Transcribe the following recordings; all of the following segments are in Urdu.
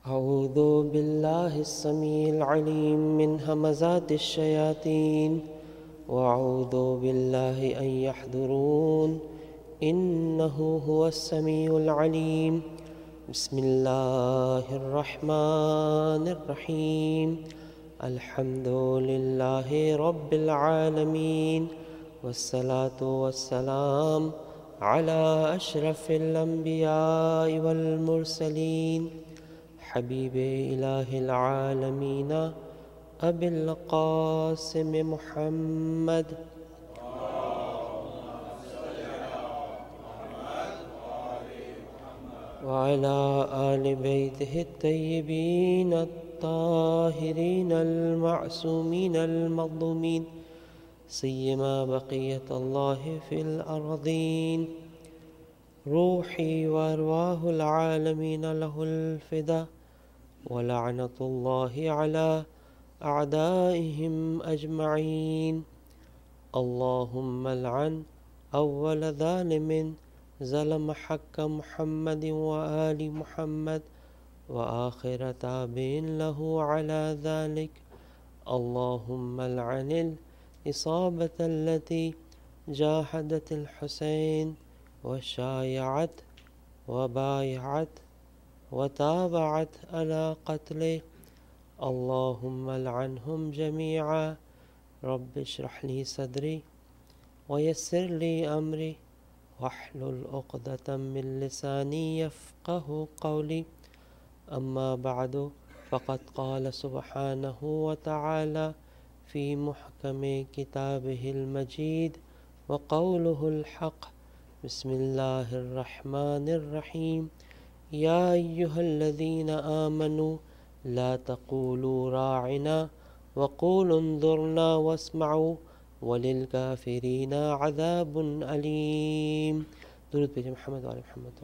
أعوذ بالله السميع العليم من همزات الشياطين وأعوذ بالله أن يحضرون إنه هو السميع العليم. بسم الله الرحمن الرحيم. الحمد لله رب العالمين والصلاة والسلام على أشرف الأنبياء والمرسلين حبيب إله العالمين أبي القاسم محمد وعلى آل بيته الطيبين الطاهرين المعصومين المظلومين سيما بقية الله في الأرضين. روحي وأرواح العالمين له الفداء ولعنة الله على أعدائهم أجمعين. اللهم لعن أول ظالم ظلم حق محمد وآل محمد وآخر تابع له على ذلك. اللهم لعن الإصابة التي جاهدت الحسين وشايعت وبايعت وتابعت على قتله. اللهم لعنهم جميعا. رب اشرح لي صدري ويسر لي أمري واحلل عقدة من لساني يفقه قولي. أما بعد فقد قال سبحانه وتعالى في محكم كتابه المجيد وقوله الحق. بسم الله الرحمن الرحيم. يا أيها الذين آمنوا لا تقولوا راعنا وقولوا انظرنا واسمعوا وللكافرين عذاب علیم. درود بھیجیں محمد وعلی محمد.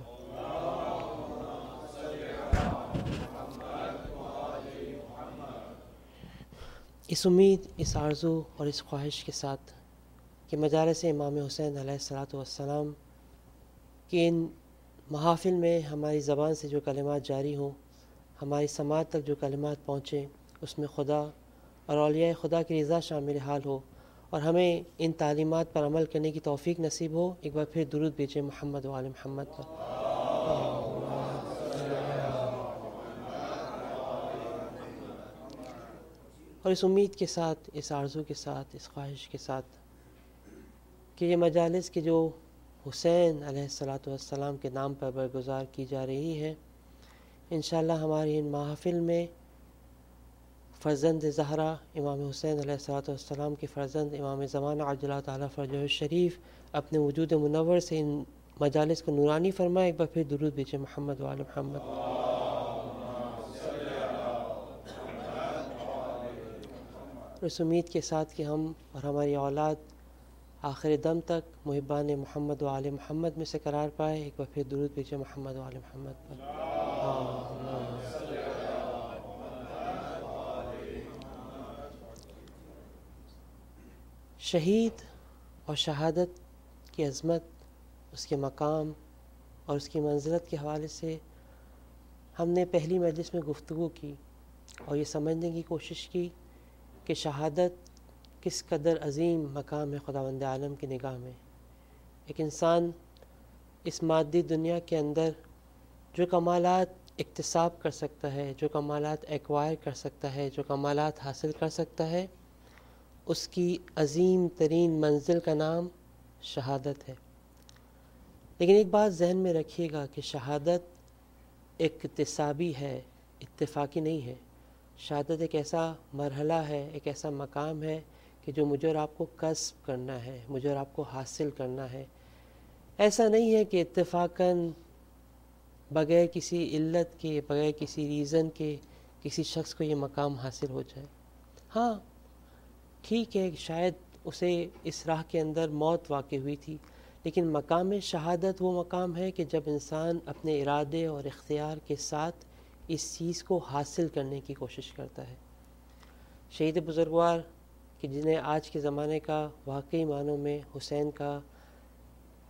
اس امید، اس آرزو اور اس خواہش کے ساتھ کہ مجالس امام حسین علیہ الصلاۃ والسلام کہ ان محافل میں ہماری زبان سے جو کلمات جاری ہوں، ہماری سماعت تک جو کلمات پہنچیں، اس میں خدا اور اولیاء خدا کی رضا شامل حال ہو اور ہمیں ان تعلیمات پر عمل کرنے کی توفیق نصیب ہو. ایک بار پھر درود بھیجیں محمد و آل محمد پر. اور اس امید کے ساتھ، اس آرزو کے ساتھ، اس خواہش کے ساتھ کہ یہ مجالس کے جو حسین علیہ الصلاۃ والسلام کے نام پر برگزار کی جا رہی ہے، انشاءاللہ ہماری ان محافل میں فرزند زہرا امام حسین علیہ الصلاۃ والسلام کے فرزند امام زمانہ عجل اللہ تعالیٰ فرجہ الشریف اپنے وجود منور سے ان مجالس کو نورانی فرمائے. ایک بار پھر درود بھیجیں محمد وعلی محمد. اور اس امید کے ساتھ کہ ہم اور ہماری اولاد آخر دم تک محبان محمد وعلی محمد میں سے قرار پائے. ایک بار پھر درود بھیجیں محمد وعلی محمد پر. شہید اور شہادت کی عظمت، اس کے مقام اور اس کی منزلت کے حوالے سے ہم نے پہلی مجلس میں گفتگو کی اور یہ سمجھنے کی کوشش کی کہ شہادت کس قدر عظیم مقام ہے خداوند عالم کی نگاہ میں. ایک انسان اس مادی دنیا کے اندر جو کمالات اکتساب کر سکتا ہے، جو کمالات ایکوائر کر سکتا ہے، جو کمالات حاصل کر سکتا ہے، اس کی عظیم ترین منزل کا نام شہادت ہے. لیکن ایک بات ذہن میں رکھیے گا کہ شہادت اکتسابی ہے، اتفاقی نہیں ہے. شہادت ایک ایسا مرحلہ ہے، ایک ایسا مقام ہے کہ جو مجھے اور آپ کو کسب کرنا ہے، مجھے اور آپ کو حاصل کرنا ہے. ایسا نہیں ہے کہ اتفاقاً بغیر کسی علت کے، بغیر کسی ریزن کے کسی شخص کو یہ مقام حاصل ہو جائے. ہاں ٹھیک ہے، شاید اسے اس راہ کے اندر موت واقع ہوئی تھی، لیکن مقام شہادت وہ مقام ہے کہ جب انسان اپنے ارادے اور اختیار کے ساتھ اس چیز کو حاصل کرنے کی کوشش کرتا ہے. شہید بزرگوار کہ جنہیں آج کے زمانے کا واقعی معنوں میں حسین کا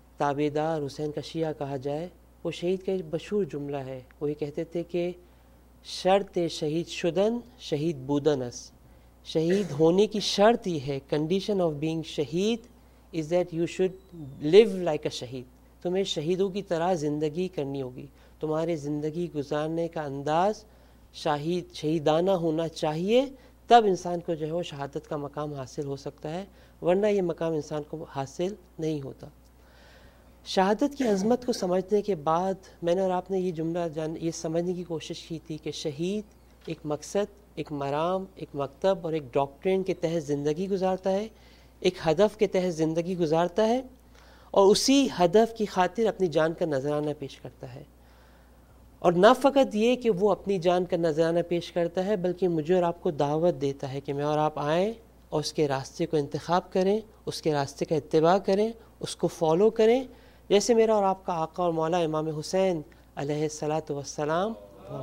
تابعدار، حسین کا شیعہ کہا جائے، وہ شہید کا ایک مشہور جملہ ہے. وہ یہ کہتے تھے کہ شرط شہید شدن شہید بودن است. شہید ہونے کی شرط یہ ہے, کنڈیشن آف بینگ شہید is that you should live like a شہید. تمہیں شہیدوں کی طرح زندگی کرنی ہوگی, تمہارے زندگی گزارنے کا انداز شہیدانہ ہونا چاہیے, تب انسان کو جو ہے وہ شہادت کا مقام حاصل ہو سکتا ہے, ورنہ یہ مقام انسان کو حاصل نہیں ہوتا. شہادت کی عظمت کو سمجھنے کے بعد میں نے اور آپ نے یہ جملہ یہ سمجھنے کی کوشش کی تھی کہ شہید ایک مقصد, ایک مرام, ایک مکتب اور ایک ڈاکٹرین کے تحت زندگی گزارتا ہے, ایک ہدف کے تحت زندگی گزارتا ہے, اور اسی ہدف کی خاطر اپنی جان کا نذرانہ پیش کرتا ہے. اور نہ فقط یہ کہ وہ اپنی جان کا نذرانہ پیش کرتا ہے, بلکہ مجھے اور آپ کو دعوت دیتا ہے کہ میں اور آپ آئیں اور اس کے راستے کو انتخاب کریں, اس کے راستے کا اتباع کریں, اس کو فالو کریں, جیسے میرا اور آپ کا آقا اور مولا امام حسین علیہ الصلاۃ والسلام.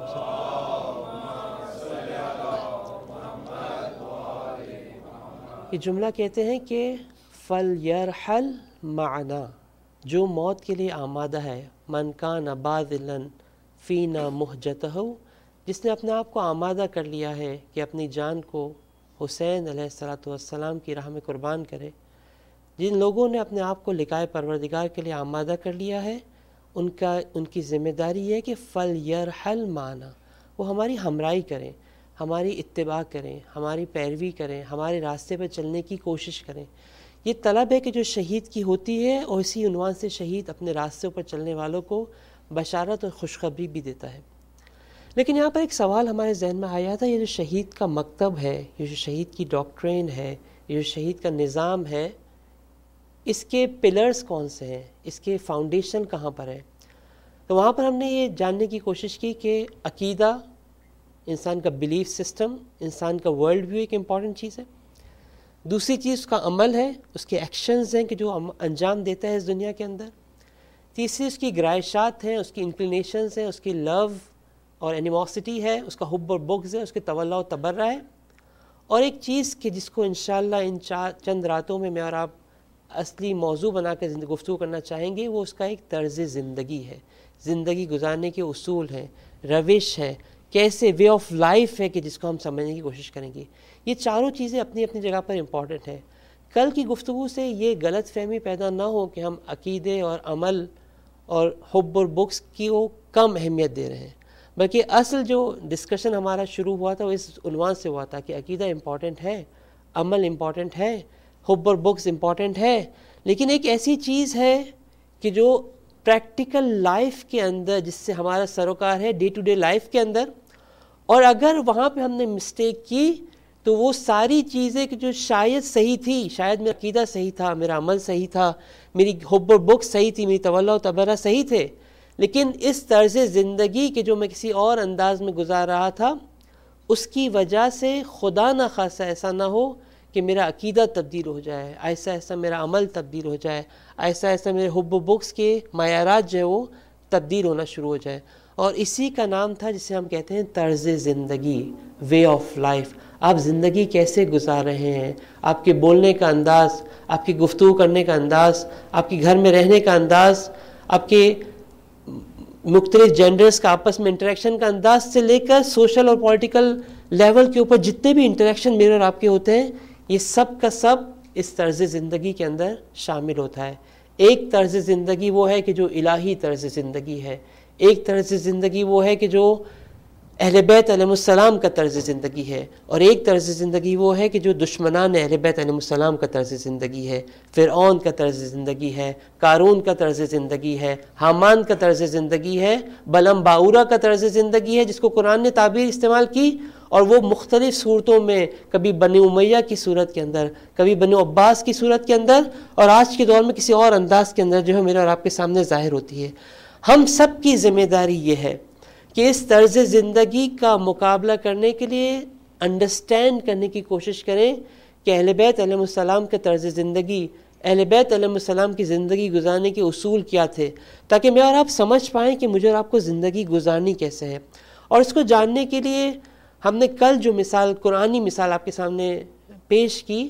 یہ جملہ کہتے ہیں کہ فَلْيَرْحَلْ مَعَنَا, جو موت کے لیے آمادہ ہے, مَنْ كَانَ بَاذِلًا فِينَا مُحْجَتَهُ, جس نے اپنے آپ کو آمادہ کر لیا ہے کہ اپنی جان کو حسین علیہ الصلاۃ والسلام کی راہ میں قربان کرے. جن لوگوں نے اپنے آپ کو لقائے پروردگار کے لیے آمادہ کر لیا ہے, ان کی ذمہ داری ہے کہ فَلْيَرْحَلْ مَعَنَا, وہ ہماری ہمراہی کریں, ہماری اتباع کریں, ہماری پیروی کریں, ہمارے راستے پر چلنے کی کوشش کریں. یہ طلب ہے کہ جو شہید کی ہوتی ہے, اور اسی عنوان سے شہید اپنے راستے پر چلنے والوں کو بشارت اور خوشخبری بھی دیتا ہے. لیکن یہاں پر ایک سوال ہمارے ذہن میں آیا تھا, یہ جو شہید کا مکتب ہے, یہ جو شہید کی ڈاکٹرین ہے, یہ جو شہید کا نظام ہے, اس کے پلرز کون سے ہیں, اس کے فاؤنڈیشن کہاں پر ہے؟ تو وہاں پر ہم نے یہ جاننے کی کوشش کی کہ عقیدہ, انسان کا بلیف سسٹم, انسان کا ورلڈ ویو ایک امپورٹنٹ چیز ہے. دوسری چیز اس کا عمل ہے, اس کے ایکشنز ہیں کہ جو انجام دیتا ہے اس دنیا کے اندر. تیسری اس کی گرائشات ہیں, اس کی انکلینیشنز ہیں, اس کی لو اور اینیموسٹی ہے, اس کا حب اور بغض ہے, اس کے تولا و تبرہ ہے. اور ایک چیز کہ جس کو انشاءاللہ ان چند راتوں میں اور آپ اصلی موضوع بنا کر گفتگو کرنا چاہیں گے, وہ اس کا ایک طرز زندگی ہے, زندگی گزارنے کے اصول ہیں, روش ہے, کیسے وے آف لائف ہے کہ جس کو ہم سمجھنے کی کوشش کریں گے. یہ چاروں چیزیں اپنی اپنی جگہ پر امپورٹنٹ ہیں. کل کی گفتگو سے یہ غلط فہمی پیدا نہ ہو کہ ہم عقیدے اور عمل اور حب اور بغض کی وہ کم اہمیت دے رہے ہیں, بلکہ اصل جو ڈسکشن ہمارا شروع ہوا تھا وہ اس عنوان سے ہوا تھا کہ عقیدہ امپورٹنٹ ہے, عمل امپورٹنٹ ہے, حب اور بغض امپورٹنٹ ہے, لیکن ایک ایسی چیز ہے کہ جو پریکٹیکل لائف کے اندر جس سے ہمارا سروکار ہے ڈے ٹو ڈے لائف کے اندر, اور اگر وہاں پہ ہم نے مسٹیک کی تو وہ ساری چیزیں کہ جو شاید صحیح تھی, شاید میرا عقیدہ صحیح تھا, میرا عمل صحیح تھا, میری حب اور بغض صحیح تھی, میری تولا و تبرہ صحیح تھے, لیکن اس طرز زندگی کہ جو میں کسی اور انداز میں گزار رہا تھا, اس کی وجہ سے خدا نہ خواستہ ایسا نہ ہو کہ میرا عقیدہ تبدیل ہو جائے, ایسا ایسا میرا عمل تبدیل ہو جائے, ایسا ایسا میرے حب و بغض کے معیارات جو ہے وہ تبدیل ہونا شروع ہو جائے. اور اسی کا نام تھا جسے ہم کہتے ہیں طرز زندگی, وے آف لائف. آپ زندگی کیسے گزار رہے ہیں, آپ کے بولنے کا انداز, آپ کی گفتگو کرنے کا انداز, آپ کے گھر میں رہنے کا انداز, آپ کے مختلف جینڈرز کا آپس میں انٹریکشن کا انداز سے لے کر سوشل اور پولیٹیکل لیول کے اوپر جتنے بھی انٹریکشن میرے اور آپ کے ہوتے ہیں, یہ سب کا سب اس طرز زندگی کے اندر شامل ہوتا ہے. ایک طرز زندگی وہ ہے کہ جو الہی طرز زندگی ہے, ایک طرز زندگی وہ ہے کہ جو اہل بیت علیہ السلام کا طرز زندگی ہے, اور ایک طرز زندگی وہ ہے کہ جو دشمنان اہل بیت علیہ السلام کا طرز زندگی ہے. فرعون کا طرز زندگی ہے, قارون کا طرز زندگی ہے, حامان کا طرز زندگی ہے, بلم باورا کا طرز زندگی ہے جس کو قرآن نے تعبیر استعمال کی, اور وہ مختلف صورتوں میں, کبھی بنی امیہ کی صورت کے اندر, کبھی بنی عباس کی صورت کے اندر, اور آج کے دور میں کسی اور انداز کے اندر جو ہے میرے اور آپ کے سامنے ظاہر ہوتی ہے. ہم سب کی ذمہ داری یہ ہے کہ اس طرز زندگی کا مقابلہ کرنے کے لیے انڈرسٹینڈ کرنے کی کوشش کریں کہ اہل بیت علیہ السلام کے طرز زندگی, اہل بیت علیہ السلام کی زندگی گزارنے کے اصول کیا تھے, تاکہ میں اور آپ سمجھ پائیں کہ مجھے اور آپ کو زندگی گزارنی کیسے ہے. اور اس کو جاننے کے لیے ہم نے کل جو مثال, قرآنی مثال آپ کے سامنے پیش کی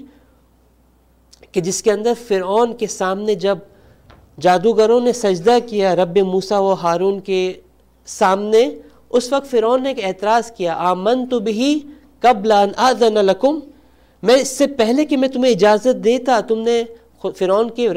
کہ جس کے اندر فرعون کے سامنے جب جادوگروں نے سجدہ کیا رب موسیٰ و ہارون کے سامنے, اس وقت فرعون نے ایک اعتراض کیا، آمنت بہ قبل ان آذن لکم، میں اس سے پہلے کہ میں تمہیں اجازت دیتا تم نے فرعون کے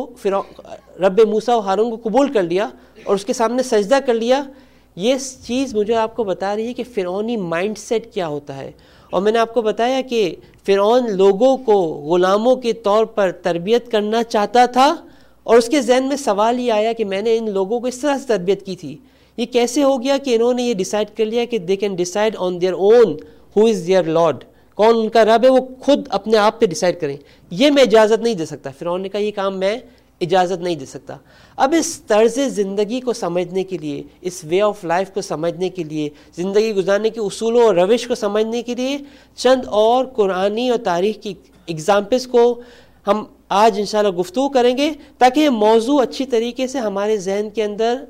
رب موسیٰ و ہارون کو قبول کر لیا اور اس کے سامنے سجدہ کر لیا۔ یہ چیز مجھے آپ کو بتا رہی ہے کہ فرعونی مائنڈ سیٹ کیا ہوتا ہے۔ اور میں نے آپ کو بتایا کہ فرعون لوگوں کو غلاموں کے طور پر تربیت کرنا چاہتا تھا، اور اس کے ذہن میں سوال یہ آیا کہ میں نے ان لوگوں کو اس طرح سے تربیت کی تھی، یہ کیسے ہو گیا کہ انہوں نے یہ ڈیسائیڈ کر لیا کہ they can decide on their own who is their lord, کون ان کا رب ہے، وہ خود اپنے آپ پہ ڈیسائیڈ کریں، یہ میں اجازت نہیں دے سکتا۔ فرعون نے کہا یہ کام میں اجازت نہیں دے سکتا۔ اب اس طرز زندگی کو سمجھنے کے لیے، اس وے آف لائف کو سمجھنے کے لیے، زندگی گزارنے کے اصولوں اور روش کو سمجھنے کے لیے چند اور قرآنی اور تاریخ کی اگزامپلس کو ہم آج انشاءاللہ گفتگو کریں گے، تاکہ یہ موضوع اچھی طریقے سے ہمارے ذہن کے اندر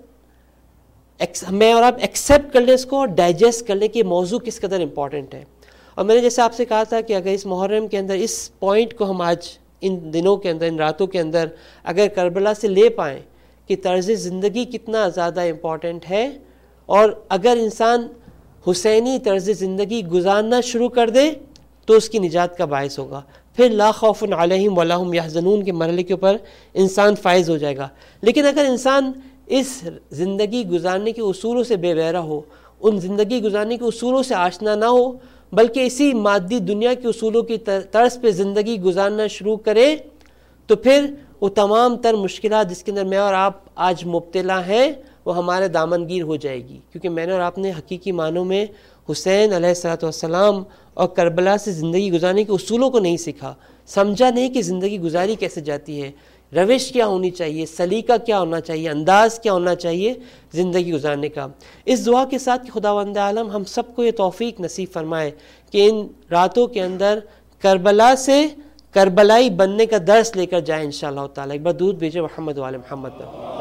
میں اور آپ ایکسیپٹ کر لیں، اس کو اور ڈائجسٹ کر لیں کہ یہ موضوع کس قدر امپورٹنٹ ہے۔ اور میں نے جیسے آپ سے کہا تھا کہ اگر اس محرم کے اندر اس پوائنٹ کو ہم آج ان دنوں کے اندر، ان راتوں کے اندر اگر کربلا سے لے پائیں کہ طرز زندگی کتنا زیادہ امپورٹنٹ ہے، اور اگر انسان حسینی طرز زندگی گزارنا شروع کر دے تو اس کی نجات کا باعث ہوگا، پھر لا خوف علیہم ولا ہم یحزنون کے مرحلے کے اوپر انسان فائز ہو جائے گا۔ لیکن اگر انسان اس زندگی گزارنے کے اصولوں سے بے بہرہ ہو، ان زندگی گزارنے کے اصولوں سے آشنا نہ ہو، بلکہ اسی مادی دنیا کے اصولوں کی طرز پہ زندگی گزارنا شروع کرے، تو پھر وہ تمام تر مشکلات جس کے اندر میں اور آپ آج مبتلا ہیں وہ ہمارے دامنگیر ہو جائے گی، کیونکہ میں نے اور آپ نے حقیقی معنوں میں حسین علیہ السلام اور کربلا سے زندگی گزارنے کے اصولوں کو نہیں سیکھا، سمجھا نہیں کہ زندگی گزاری کیسے جاتی ہے، روش کیا ہونی چاہیے، سلیقہ کیا ہونا چاہیے، انداز کیا ہونا چاہیے زندگی گزارنے کا۔ اس دعا کے ساتھ کہ خداوند عالم ہم سب کو یہ توفیق نصیب فرمائے کہ ان راتوں کے اندر کربلا سے کربلائی بننے کا درس لے کر جائیں انشاءاللہ تعالی۔ ایک بار درود بھیجے محمد وعلی محمد پر۔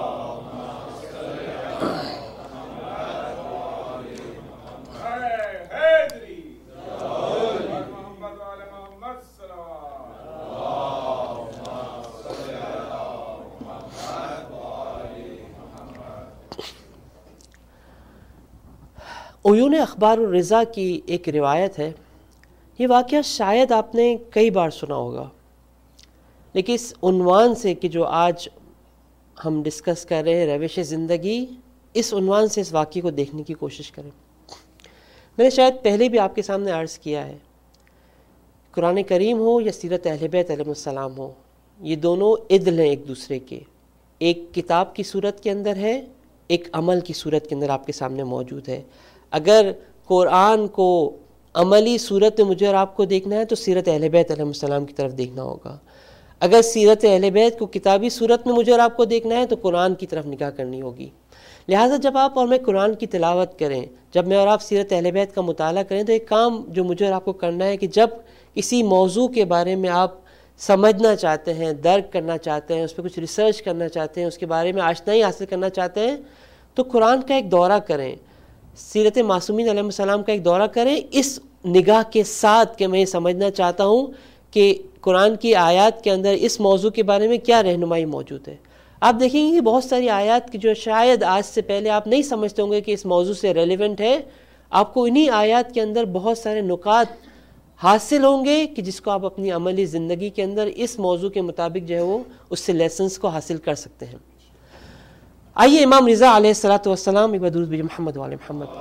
عیون اخبار الرضا کی ایک روایت ہے، یہ واقعہ شاید آپ نے کئی بار سنا ہوگا، لیکن اس عنوان سے کہ جو آج ہم ڈسکس کر رہے ہیں روش زندگی، اس عنوان سے اس واقعے کو دیکھنے کی کوشش کریں۔ میں نے شاید پہلے بھی آپ کے سامنے عرض کیا ہے، قرآن کریم ہو یا سیرت اہل بیت علیہ السلام ہو، یہ دونوں عدل ہیں ایک دوسرے کے، ایک کتاب کی صورت کے اندر ہے، ایک عمل کی صورت کے اندر آپ کے سامنے موجود ہے۔ اگر قرآن کو عملی صورت میں مجھے اور آپ کو دیکھنا ہے تو سیرت اہل بیت علیہ السلام کی طرف دیکھنا ہوگا، اگر سیرت اہل بیت کو کتابی صورت میں مجھے اور آپ کو دیکھنا ہے تو قرآن کی طرف نگاہ کرنی ہوگی۔ لہٰذا جب آپ اور میں قرآن کی تلاوت کریں، جب میں اور آپ سیرت اہل بیت کا مطالعہ کریں، تو ایک کام جو مجھے اور آپ کو کرنا ہے کہ جب کسی موضوع کے بارے میں آپ سمجھنا چاہتے ہیں، درک کرنا چاہتے ہیں، اس پہ کچھ ریسرچ کرنا چاہتے ہیں، اس کے بارے میں آشنائی حاصل کرنا چاہتے ہیں، تو قرآن کا ایک دورہ کریں، سیرت معصومین علیہ السلام کا ایک دورہ کریں، اس نگاہ کے ساتھ کہ میں یہ سمجھنا چاہتا ہوں کہ قرآن کی آیات کے اندر اس موضوع کے بارے میں کیا رہنمائی موجود ہے۔ آپ دیکھیں گے کہ بہت ساری آیات کی جو شاید آج سے پہلے آپ نہیں سمجھتے ہوں گے کہ اس موضوع سے ریلیونٹ ہے، آپ کو انہی آیات کے اندر بہت سارے نکات حاصل ہوں گے کہ جس کو آپ اپنی عملی زندگی کے اندر اس موضوع کے مطابق جو ہے وہ اس سے لیسنس کو حاصل کر سکتے ہیں۔ آئیے امام رضا علیہ السلام، ایک بار درود بھیجیں محمد وعلی محمد۔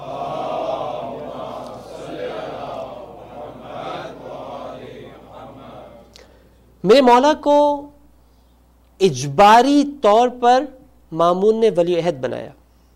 میرے مولا کو اجباری طور پر مامون نے ولی عہد بنایا۔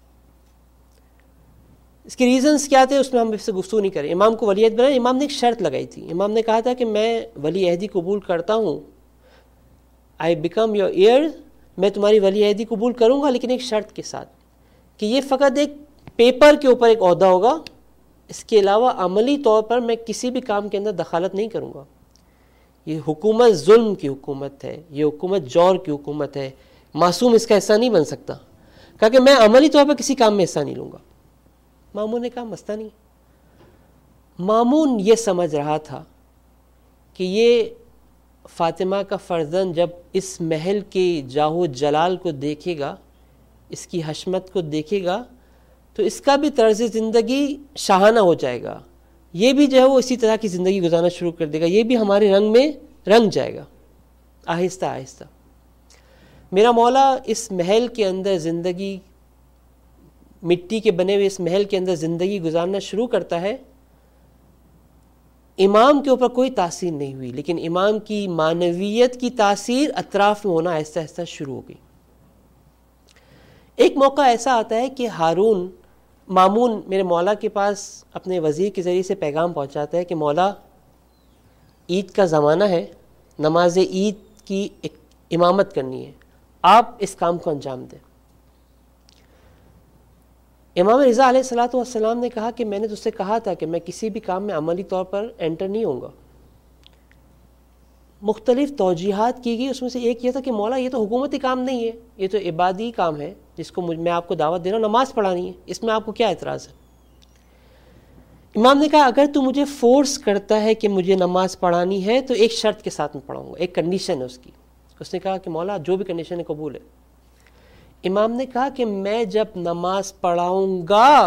اس کے ریزنز کیا تھے اس میں ہم اس سے گفتگو نہیں کریں۔ امام کو ولی عہد بنایا، امام نے ایک شرط لگائی تھی، امام نے کہا تھا کہ میں ولی عہدی قبول کرتا ہوں، آئی بیکم یور ایئر، میں تمہاری ولی عہدی قبول کروں گا، لیکن ایک شرط کے ساتھ کہ یہ فقط ایک پیپر کے اوپر ایک عہدہ ہوگا، اس کے علاوہ عملی طور پر میں کسی بھی کام کے اندر دخالت نہیں کروں گا۔ یہ حکومت ظلم کی حکومت ہے، یہ حکومت جور کی حکومت ہے، معصوم اس کا حصہ نہیں بن سکتا۔ کہا کہ میں عملی طور پر کسی کام میں حصہ نہیں لوں گا۔ مامون نے کہا مسئلہ نہیں۔ مامون یہ سمجھ رہا تھا کہ یہ فاطمہ کا فرزند جب اس محل کے جاہ و جلال کو دیکھے گا، اس کی حشمت کو دیکھے گا، تو اس کا بھی طرز زندگی شاہانہ ہو جائے گا، یہ بھی جو ہے وہ اسی طرح کی زندگی گزارنا شروع کر دے گا، یہ بھی ہمارے رنگ میں رنگ جائے گا آہستہ آہستہ۔ میرا مولا اس محل کے اندر زندگی، مٹی کے بنے ہوئے اس محل کے اندر زندگی گزارنا شروع کرتا ہے۔ امام کے اوپر کوئی تاثیر نہیں ہوئی، لیکن امام کی معنویت کی تاثیر اطراف میں ہونا آہستہ آہستہ شروع ہو گئی۔ ایک موقع ایسا آتا ہے کہ مامون میرے مولا کے پاس اپنے وزیر کے ذریعے سے پیغام پہنچاتا ہے کہ مولا، عید کا زمانہ ہے، نماز عید کی امامت کرنی ہے، آپ اس کام کو انجام دیں۔ امام رضا علیہ الصلوۃ والسلام نے کہا کہ میں نے تجھ سے کہا تھا کہ میں کسی بھی کام میں عملی طور پر انٹر نہیں ہوں گا۔ مختلف توجیحات کی گئی، اس میں سے ایک یہ تھا کہ مولا یہ تو حکومتی کام نہیں ہے، یہ تو عبادی کام ہے جس کو میں آپ کو دعوت دے رہا ہوں، نماز پڑھانی ہے، اس میں آپ کو کیا اعتراض ہے؟ امام نے کہا اگر تو مجھے فورس کرتا ہے کہ مجھے نماز پڑھانی ہے تو ایک شرط کے ساتھ میں پڑھاؤں گا، ایک کنڈیشن ہے اس کی۔ اس نے کہا کہ مولا جو بھی کنڈیشن ہے قبول ہے۔ امام نے کہا کہ میں جب نماز پڑھاؤں گا،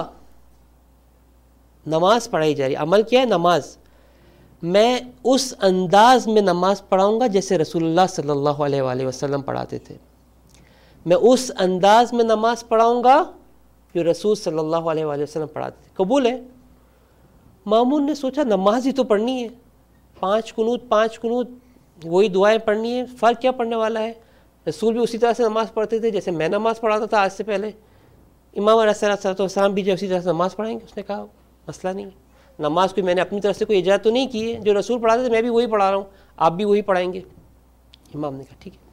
نماز پڑھائی جا رہی، عمل کیا ہے نماز، میں اس انداز میں نماز پڑھاؤں گا جیسے رسول اللہ صلی اللہ علیہ وآلہ وسلم پڑھاتے تھے، میں اس انداز میں نماز پڑھاؤں گا جو رسول صلی اللہ علیہ وآلہ وسلم پڑھاتے تھے، قبول ہے؟ مامون نے سوچا نماز ہی تو پڑھنی ہے، 5 قنوت وہی دعائیں پڑھنی ہے، فرق کیا پڑھنے والا ہے؟ رسول بھی اسی طرح سے نماز پڑھتے تھے جیسے میں نماز پڑھاتا تھا آج سے پہلے، امام علیہ السلام بھی جو اسی طرح سے نماز پڑھائیں گے۔ اس نے کہا مسئلہ نہیں ہے، نماز کوئی میں نے اپنی طرف سے کوئی ایجاد تو نہیں کی ہے، جو رسول پڑھاتے تھے میں بھی وہی پڑھا رہا ہوں، آپ بھی وہی پڑھائیں گے۔ امام نے کہا ٹھیک ہے۔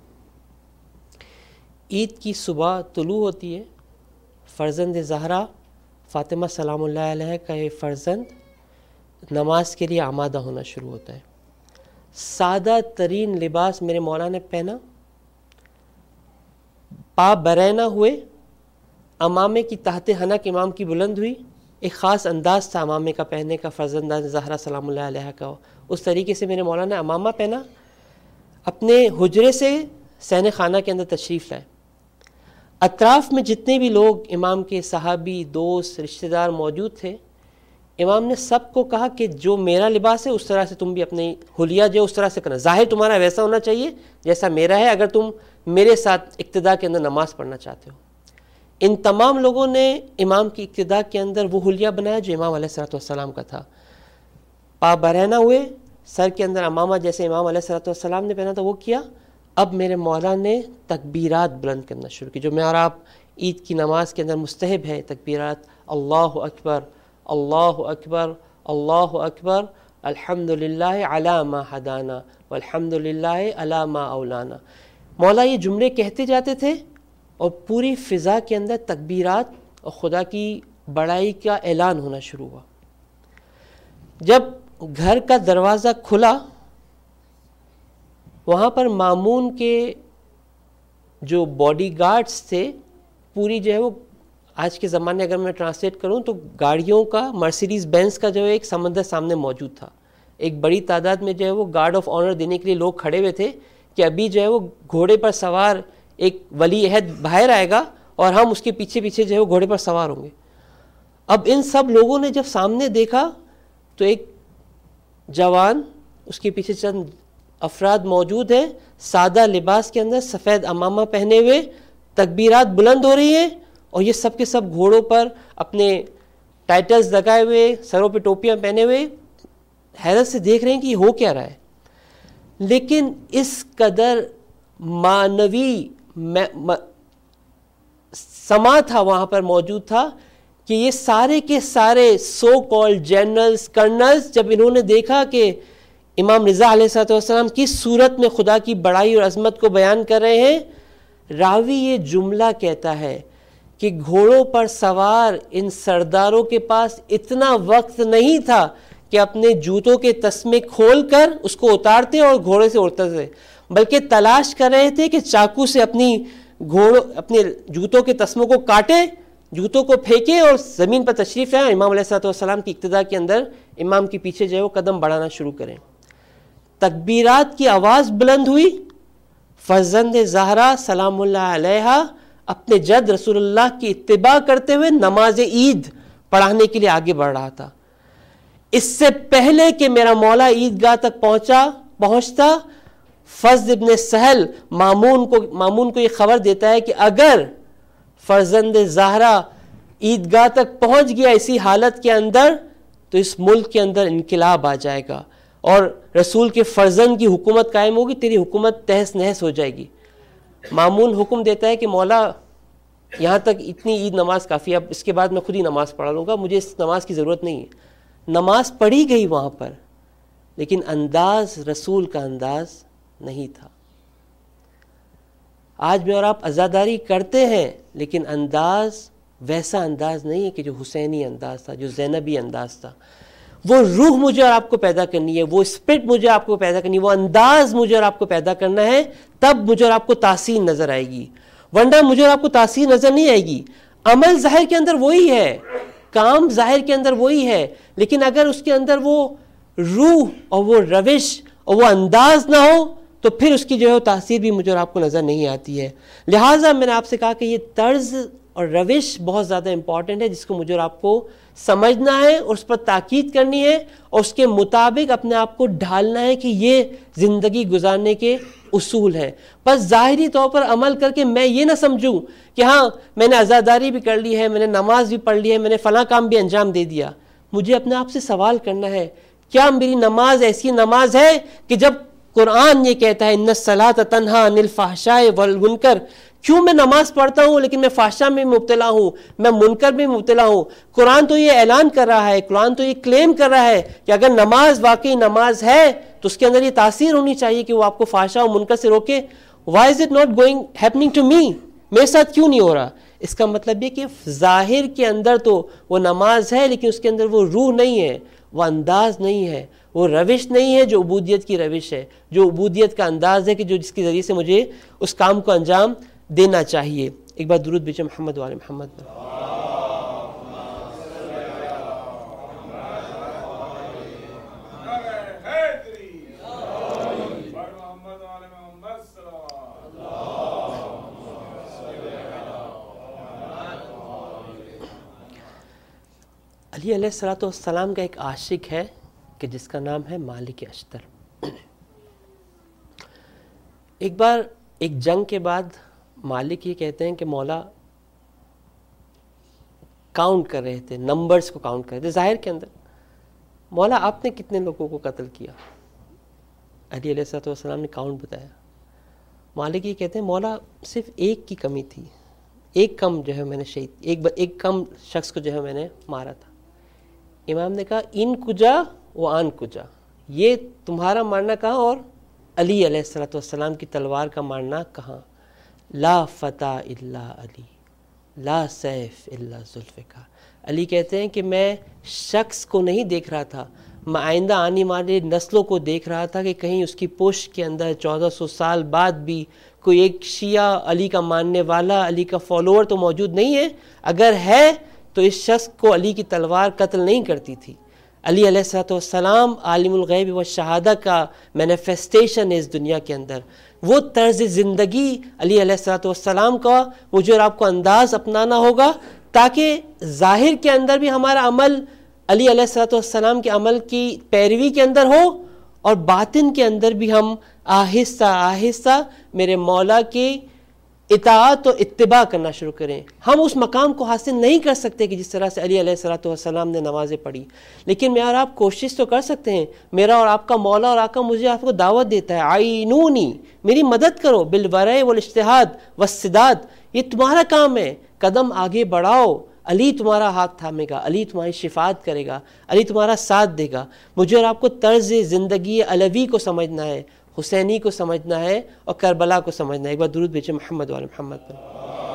عید کی صبح طلوع ہوتی ہے، فرزند زہرا فاطمہ سلام اللہ علیہ کا یہ فرزند نماز کے لیے آمادہ ہونا شروع ہوتا ہے۔ سادہ ترین لباس میرے مولا نے پہنا، پا برینا ہوئے، امامے کی تحت حنک امام کی بلند ہوئی، ایک خاص انداز تھا امامے کا پہننے کا فرزندہ زہرا سلام اللہ علیہ کا، اس طریقے سے میرے مولا نے امامہ پہنا، اپنے حجرے سے صحن خانہ کے اندر تشریف لائے۔ اطراف میں جتنے بھی لوگ امام کے صحابی، دوست، رشتہ دار موجود تھے، امام نے سب کو کہا کہ جو میرا لباس ہے اس طرح سے تم بھی اپنی حلیہ جو اس طرح سے کرنا، ظاہر تمہارا ویسا ہونا چاہیے جیسا میرا ہے اگر تم میرے ساتھ اقتداء کے اندر نماز پڑھنا چاہتے ہو۔ ان تمام لوگوں نے امام کی اقتداء کے اندر وہ حلیہ بنایا جو امام علیہ السلام کا تھا، پا برہنہ ہوئے، سر کے اندر امامہ جیسے امام علیہ السلام نے پہنا تھا وہ کیا۔ اب میرے مولا نے تکبیرات بلند کرنا شروع کی، جو میں اور آپ عید کی نماز کے اندر مستحب ہے تکبیرات، اللہ اکبر اللہ اکبر اللہ اکبر الحمدللہ علی ما ہدانا والحمدللہ علی ما اولانا۔ مولا یہ جملے کہتے جاتے تھے اور پوری فضا کے اندر تکبیرات اور خدا کی بڑائی کا اعلان ہونا شروع ہوا۔ جب گھر کا دروازہ کھلا، وہاں پر مامون کے جو باڈی گارڈز تھے، پوری جو ہے وہ آج کے زمانے اگر میں ٹرانسلیٹ کروں تو گاڑیوں کا، مرسیڈیز بینز کا جو ہے ایک سمندر سامنے موجود تھا، ایک بڑی تعداد میں جو ہے وہ گارڈ آف آنر دینے کے لیے لوگ کھڑے ہوئے تھے کہ ابھی جو ہے وہ گھوڑے پر سوار ایک ولی عہد باہر آئے گا اور ہم اس کے پیچھے پیچھے جو ہے وہ گھوڑے پر سوار ہوں گے۔ اب ان سب لوگوں نے جب سامنے دیکھا تو ایک جوان، اس کے پیچھے چند افراد موجود ہیں، سادہ لباس کے اندر سفید عمامہ پہنے ہوئے، تکبیرات بلند ہو رہی ہیں اور یہ سب کے سب گھوڑوں پر اپنے ٹائٹلز لگائے ہوئے، سروں پہ ٹوپیاں پہنے ہوئے حیرت سے دیکھ رہے ہیں کہ یہ ہو کیا رہا ہے۔ لیکن اس قدر معنوی سما تھا وہاں پر موجود تھا کہ یہ سارے کے سارے سو کالڈ جنرلز، کرنلز، جب انہوں نے دیکھا کہ امام رضا علیہ السلام کس صورت میں خدا کی بڑائی اور عظمت کو بیان کر رہے ہیں، راوی یہ جملہ کہتا ہے کہ گھوڑوں پر سوار ان سرداروں کے پاس اتنا وقت نہیں تھا کہ اپنے جوتوں کے تسمے کھول کر اس کو اتارتے اور گھوڑے سے اڑتے تھے، بلکہ تلاش کر رہے تھے کہ چاقو سے اپنے جوتوں کے تسموں کو کاٹیں، جوتوں کو پھینکیں اور زمین پر تشریف لائیں، امام علیہ السلام کی اقتداء کے اندر امام کے پیچھے جو ہے وہ قدم بڑھانا شروع کریں۔ تکبیرات کی آواز بلند ہوئی، فرزند زہرا سلام اللہ علیہ اپنے جد رسول اللہ کی اتباع کرتے ہوئے نماز عید پڑھانے کے لیے آگے بڑھ رہا تھا. اس سے پہلے کہ میرا مولا عیدگاہ تک پہنچتا فضل ابن سہل مامون کو یہ خبر دیتا ہے کہ اگر فرزند زہرا عیدگاہ تک پہنچ گیا اسی حالت کے اندر تو اس ملک کے اندر انقلاب آ جائے گا اور رسول کے فرزند کی حکومت قائم ہوگی, تیری حکومت تہس نہس ہو جائے گی. مامون حکم دیتا ہے کہ مولا یہاں تک اتنی عید نماز کافی ہے, اب اس کے بعد میں خود ہی نماز پڑھا لوں گا, مجھے اس نماز کی ضرورت نہیں ہے. نماز پڑھی گئی وہاں پر, لیکن انداز رسول کا انداز نہیں تھا. آج میں اور آپ عزاداری کرتے ہیں, لیکن انداز ویسا انداز نہیں ہے کہ جو حسینی انداز تھا, جو زینبی انداز تھا. وہ روح مجھے اور آپ کو پیدا کرنی ہے, وہ اسپرٹ مجھے آپ کو پیدا کرنی ہے, وہ انداز مجھے اور آپ کو پیدا کرنا ہے, تب مجھے اور آپ کو تاثیر نظر آئے گی. ورنہ مجھے اور آپ کو تاثیر نظر نہیں آئے گی. عمل ظاہر کے اندر وہی ہے, کام ظاہر کے اندر وہی ہے, لیکن اگر اس کے اندر وہ روح اور وہ روش اور وہ انداز نہ ہو تو پھر اس کی جو ہے تاثیر بھی مجھے اور آپ کو نظر نہیں آتی ہے. لہٰذا میں نے آپ سے کہا کہ یہ طرز اور روش بہت زیادہ امپورٹنٹ ہے, جس کو مجھے اور آپ کو سمجھنا ہے اور اس پر تاکید کرنی ہے اور اس کے مطابق اپنے آپ کو ڈھالنا ہے کہ یہ زندگی گزارنے کے اصول ہے. بس ظاہری طور پر عمل کر کے میں یہ نہ سمجھوں کہ ہاں میں نے عزاداری بھی کر لی ہے, میں نے نماز بھی پڑھ لی ہے, میں نے فلاں کام بھی انجام دے دیا. مجھے اپنے آپ سے سوال کرنا ہے, کیا میری نماز ایسی نماز ہے کہ جب قرآن یہ کہتا ہے ان الصلاۃ تنہی عن الفحشاء والمنکر, کیوں میں نماز پڑھتا ہوں لیکن میں فحشا میں مبتلا ہوں, میں منکر میں مبتلا ہوں. قرآن تو یہ اعلان کر رہا ہے, قرآن تو یہ کلیم کر رہا ہے کہ اگر نماز واقعی نماز ہے تو اس کے اندر یہ تاثیر ہونی چاہیے کہ وہ آپ کو فحشا اور منکر سے روکے. Why is it not happening to me? میرے ساتھ کیوں نہیں ہو رہا؟ اس کا مطلب یہ کہ ظاہر کے اندر تو وہ نماز ہے, لیکن اس کے اندر وہ روح نہیں ہے, وہ انداز نہیں ہے, وہ روش نہیں ہے جو عبودیت کی روش ہے, جو عبودیت کا انداز ہے کہ جو جس کے ذریعے سے مجھے اس کام کو انجام دینا چاہیے. ایک بار درود بھیجیں محمد وعلی محمد. علی علیہ الصلوۃ والسلام کا ایک عاشق ہے کہ جس کا نام ہے مالک اشتر. ایک بار ایک جنگ کے بعد مالک یہ کہتے ہیں کہ مولا کاؤنٹ کر رہے تھے, نمبرز کو کاؤنٹ کر رہے تھے ظاہر کے اندر, مولا آپ نے کتنے لوگوں کو قتل کیا؟ علی علیہ الصلوۃ والسلام نے کاؤنٹ بتایا. مالک یہ کہتے ہیں مولا صرف ایک کی کمی تھی, ایک کم جو ہے میں نے شہید, ایک کم شخص کو جو ہے میں نے مارا تھا. امام نے کہا ان کجا و آن کجا, یہ تمہارا مارنا کہاں اور علی علیہ الصلوۃ والسلام کی تلوار کا مارنا کہاں؟ لا فتح الا علی لا سیف الا ذوالفقار. علی کہتے ہیں کہ میں شخص کو نہیں دیکھ رہا تھا, میں آئندہ آنے والے نسلوں کو دیکھ رہا تھا کہ کہیں اس کی پشت کے اندر 1400 سال بعد بھی کوئی ایک شیعہ علی کا ماننے والا, علی کا فالوور تو موجود نہیں ہے. اگر ہے تو اس شخص کو علی کی تلوار قتل نہیں کرتی تھی. علی علیہ الصلوۃ والسلام عالم الغیب و شہادہ کا مینیفیسٹیشن ہے اس دنیا کے اندر. وہ طرز زندگی علی علیہ الصلوۃ والسلام کا مجھے اور آپ کو انداز اپنانا ہوگا تاکہ ظاہر کے اندر بھی ہمارا عمل علی علیہ الصلوۃ والسلام کے عمل کی پیروی کے اندر ہو, اور باطن کے اندر بھی ہم آہستہ آہستہ میرے مولا کی اطاعت و اتباع کرنا شروع کریں. ہم اس مقام کو حاصل نہیں کر سکتے کہ جس طرح سے علی علیہ الصلوۃ والسلام نے نمازیں پڑھی, لیکن میں اور آپ کوشش تو کر سکتے ہیں. میرا اور آپ کا مولا اور آقا مجھے آپ کو دعوت دیتا ہے, عینونی, میری مدد کرو, بالورع والاجتہاد والسداد, یہ تمہارا کام ہے, قدم آگے بڑھاؤ, علی تمہارا ہاتھ تھامے گا, علی تمہاری شفاعت کرے گا, علی تمہارا ساتھ دے گا. مجھے اور آپ کو طرز زندگی علوی کو سمجھنا ہے, حسینی کو سمجھنا ہے اور کربلا کو سمجھنا ہے. ایک بار درود بھیجیں محمد وعلی محمد پر.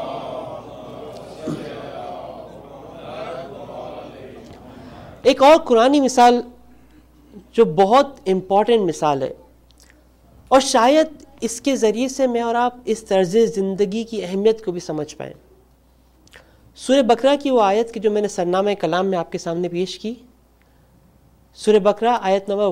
ایک اور قرآنی مثال جو بہت امپورٹنٹ مثال ہے, اور شاید اس کے ذریعے سے میں اور آپ اس طرز زندگی کی اہمیت کو بھی سمجھ پائیں. سورہ بقرہ کی وہ آیت کی جو میں نے سرنامہ کلام میں آپ کے سامنے پیش کی, سورہ بقرہ آیت نمبر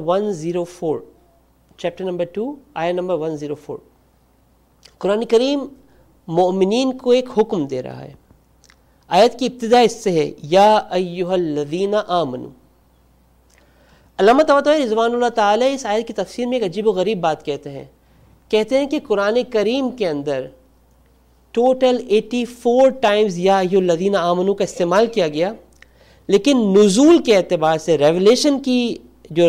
104, چیپٹر نمبر 2 آیت نمبر 104. قرآن کریم مومنین کو ایک حکم دے رہا ہے. آیت کی ابتدا اس سے ہے یا ایھا الذین آمنوا. علامہ طباطبائی رضوان اللہ تعالی اس آیت کی تفسیر میں ایک عجیب و غریب بات کہتے ہیں کہ قرآن کریم کے اندر ٹوٹل 84 ٹائمز یا ایھا الذین آمنوا کا استعمال کیا گیا، لیکن نزول کے اعتبار سے، ریولیشن کی جو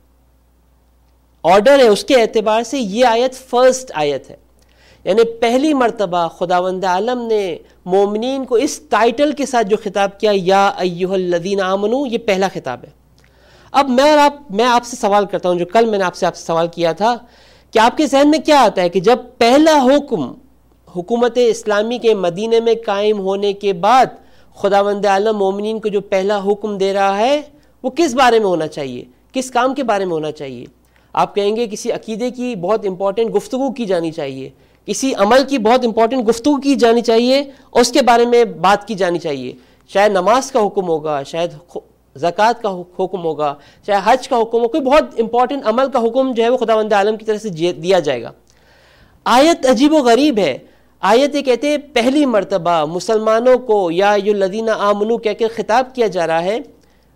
آرڈر ہے اس کے اعتبار سے یہ آیت فرسٹ آیت ہے. یعنی پہلی مرتبہ خداوند عالم نے مومنین کو اس ٹائٹل کے ساتھ جو خطاب کیا یا ایھا الذین آمنوا، یہ پہلا خطاب ہے. اب میں آپ سے سوال کرتا ہوں، جو کل میں نے آپ سے سوال کیا تھا کہ آپ کے ذہن میں کیا آتا ہے کہ جب پہلا حکم حکومت اسلامی کے مدینے میں قائم ہونے کے بعد خداوند عالم مومنین کو جو پہلا حکم دے رہا ہے وہ کس بارے میں ہونا چاہیے، کس کام کے بارے میں ہونا چاہیے؟ آپ کہیں گے کسی عقیدے کی بہت امپورٹنٹ گفتگو کی جانی چاہیے، کسی عمل کی بہت امپورٹنٹ گفتگو کی جانی چاہیے اور اس کے بارے میں بات کی جانی چاہیے. شاید نماز کا حکم ہوگا، شاید زکوٰۃ کا حکم ہوگا، چاہے حج کا حکم ہو، کوئی بہت امپورٹنٹ عمل کا حکم جو ہے وہ خداوند عالم کی طرف سے دیا جائے گا. آیت عجیب و غریب ہے. آیت یہ کہتے ہیں پہلی مرتبہ مسلمانوں کو یا ایھا الذین آمنوا کہہ کے خطاب کیا جا رہا ہے.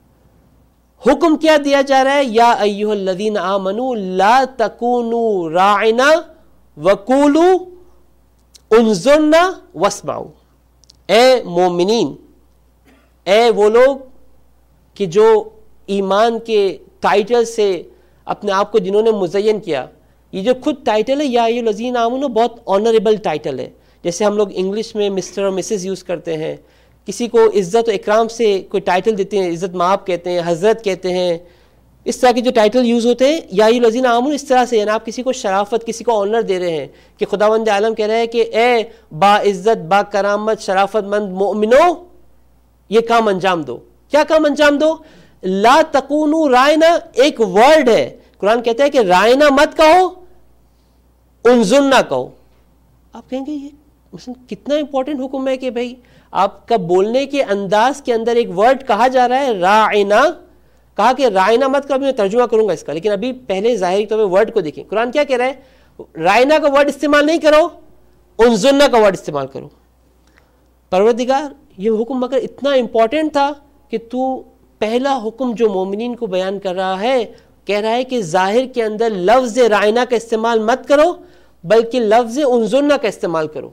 حکم کیا دیا جا رہا ہے؟ یا ایھا الذین آمنوا لا تکونوا راعنا وقولوا انظرنا واسمعوا. اے مومنین، اے وہ لوگ کہ جو ایمان کے ٹائٹل سے اپنے آپ کو جنہوں نے مزین کیا. یہ جو خود ٹائٹل ہے یا ایھا الذین آمنوا بہت آنریبل ٹائٹل ہے. جیسے ہم لوگ انگلش میں مسٹر اور مسز یوز کرتے ہیں، کسی کو عزت و اکرام سے کوئی ٹائٹل دیتے ہیں، عزت مآب کہتے ہیں، حضرت کہتے ہیں، اس طرح کے جو ٹائٹل یوز ہوتے ہیں یا ایھا الذین آمنوا اس طرح سے، یعنی آپ کسی کو شرافت، کسی کو آنر دے رہے ہیں کہ خداوند عالم کہہ رہے ہیں کہ اے با عزت، با کرامت، شرافت مند مومنو، یہ کام انجام دو. کیا کام انجام دو؟ لا تکونوا رائنا ایک ورڈ ہے، قرآن کہتا ہے کہ رائنا مت کہو، انظرنا کہو. آپ کہیں گے یہ مثلا کتنا امپورٹنٹ حکم ہے کہ بھائی آپ کا بولنے کے انداز کے اندر ایک ورڈ کہا جا رہا ہے رائنا. کہا کہ رائنا مت کہو، میں ترجمہ کروں گا اس کا، لیکن ابھی پہلے ظاہری طور پہ ورڈ کو دیکھیں. قرآن کیا کہہ رہا ہے؟ رائنا کا ورڈ استعمال نہیں کرو، انظرنا کا ورڈ استعمال کرو. پروردگار یہ حکم مگر اتنا امپورٹنٹ تھا کہ تو پہلا حکم جو مومنین کو بیان کر رہا ہے، کہہ رہا ہے کہ ظاہر کے اندر لفظ رائنا کا استعمال مت کرو بلکہ لفظ انظرنا کا استعمال کرو.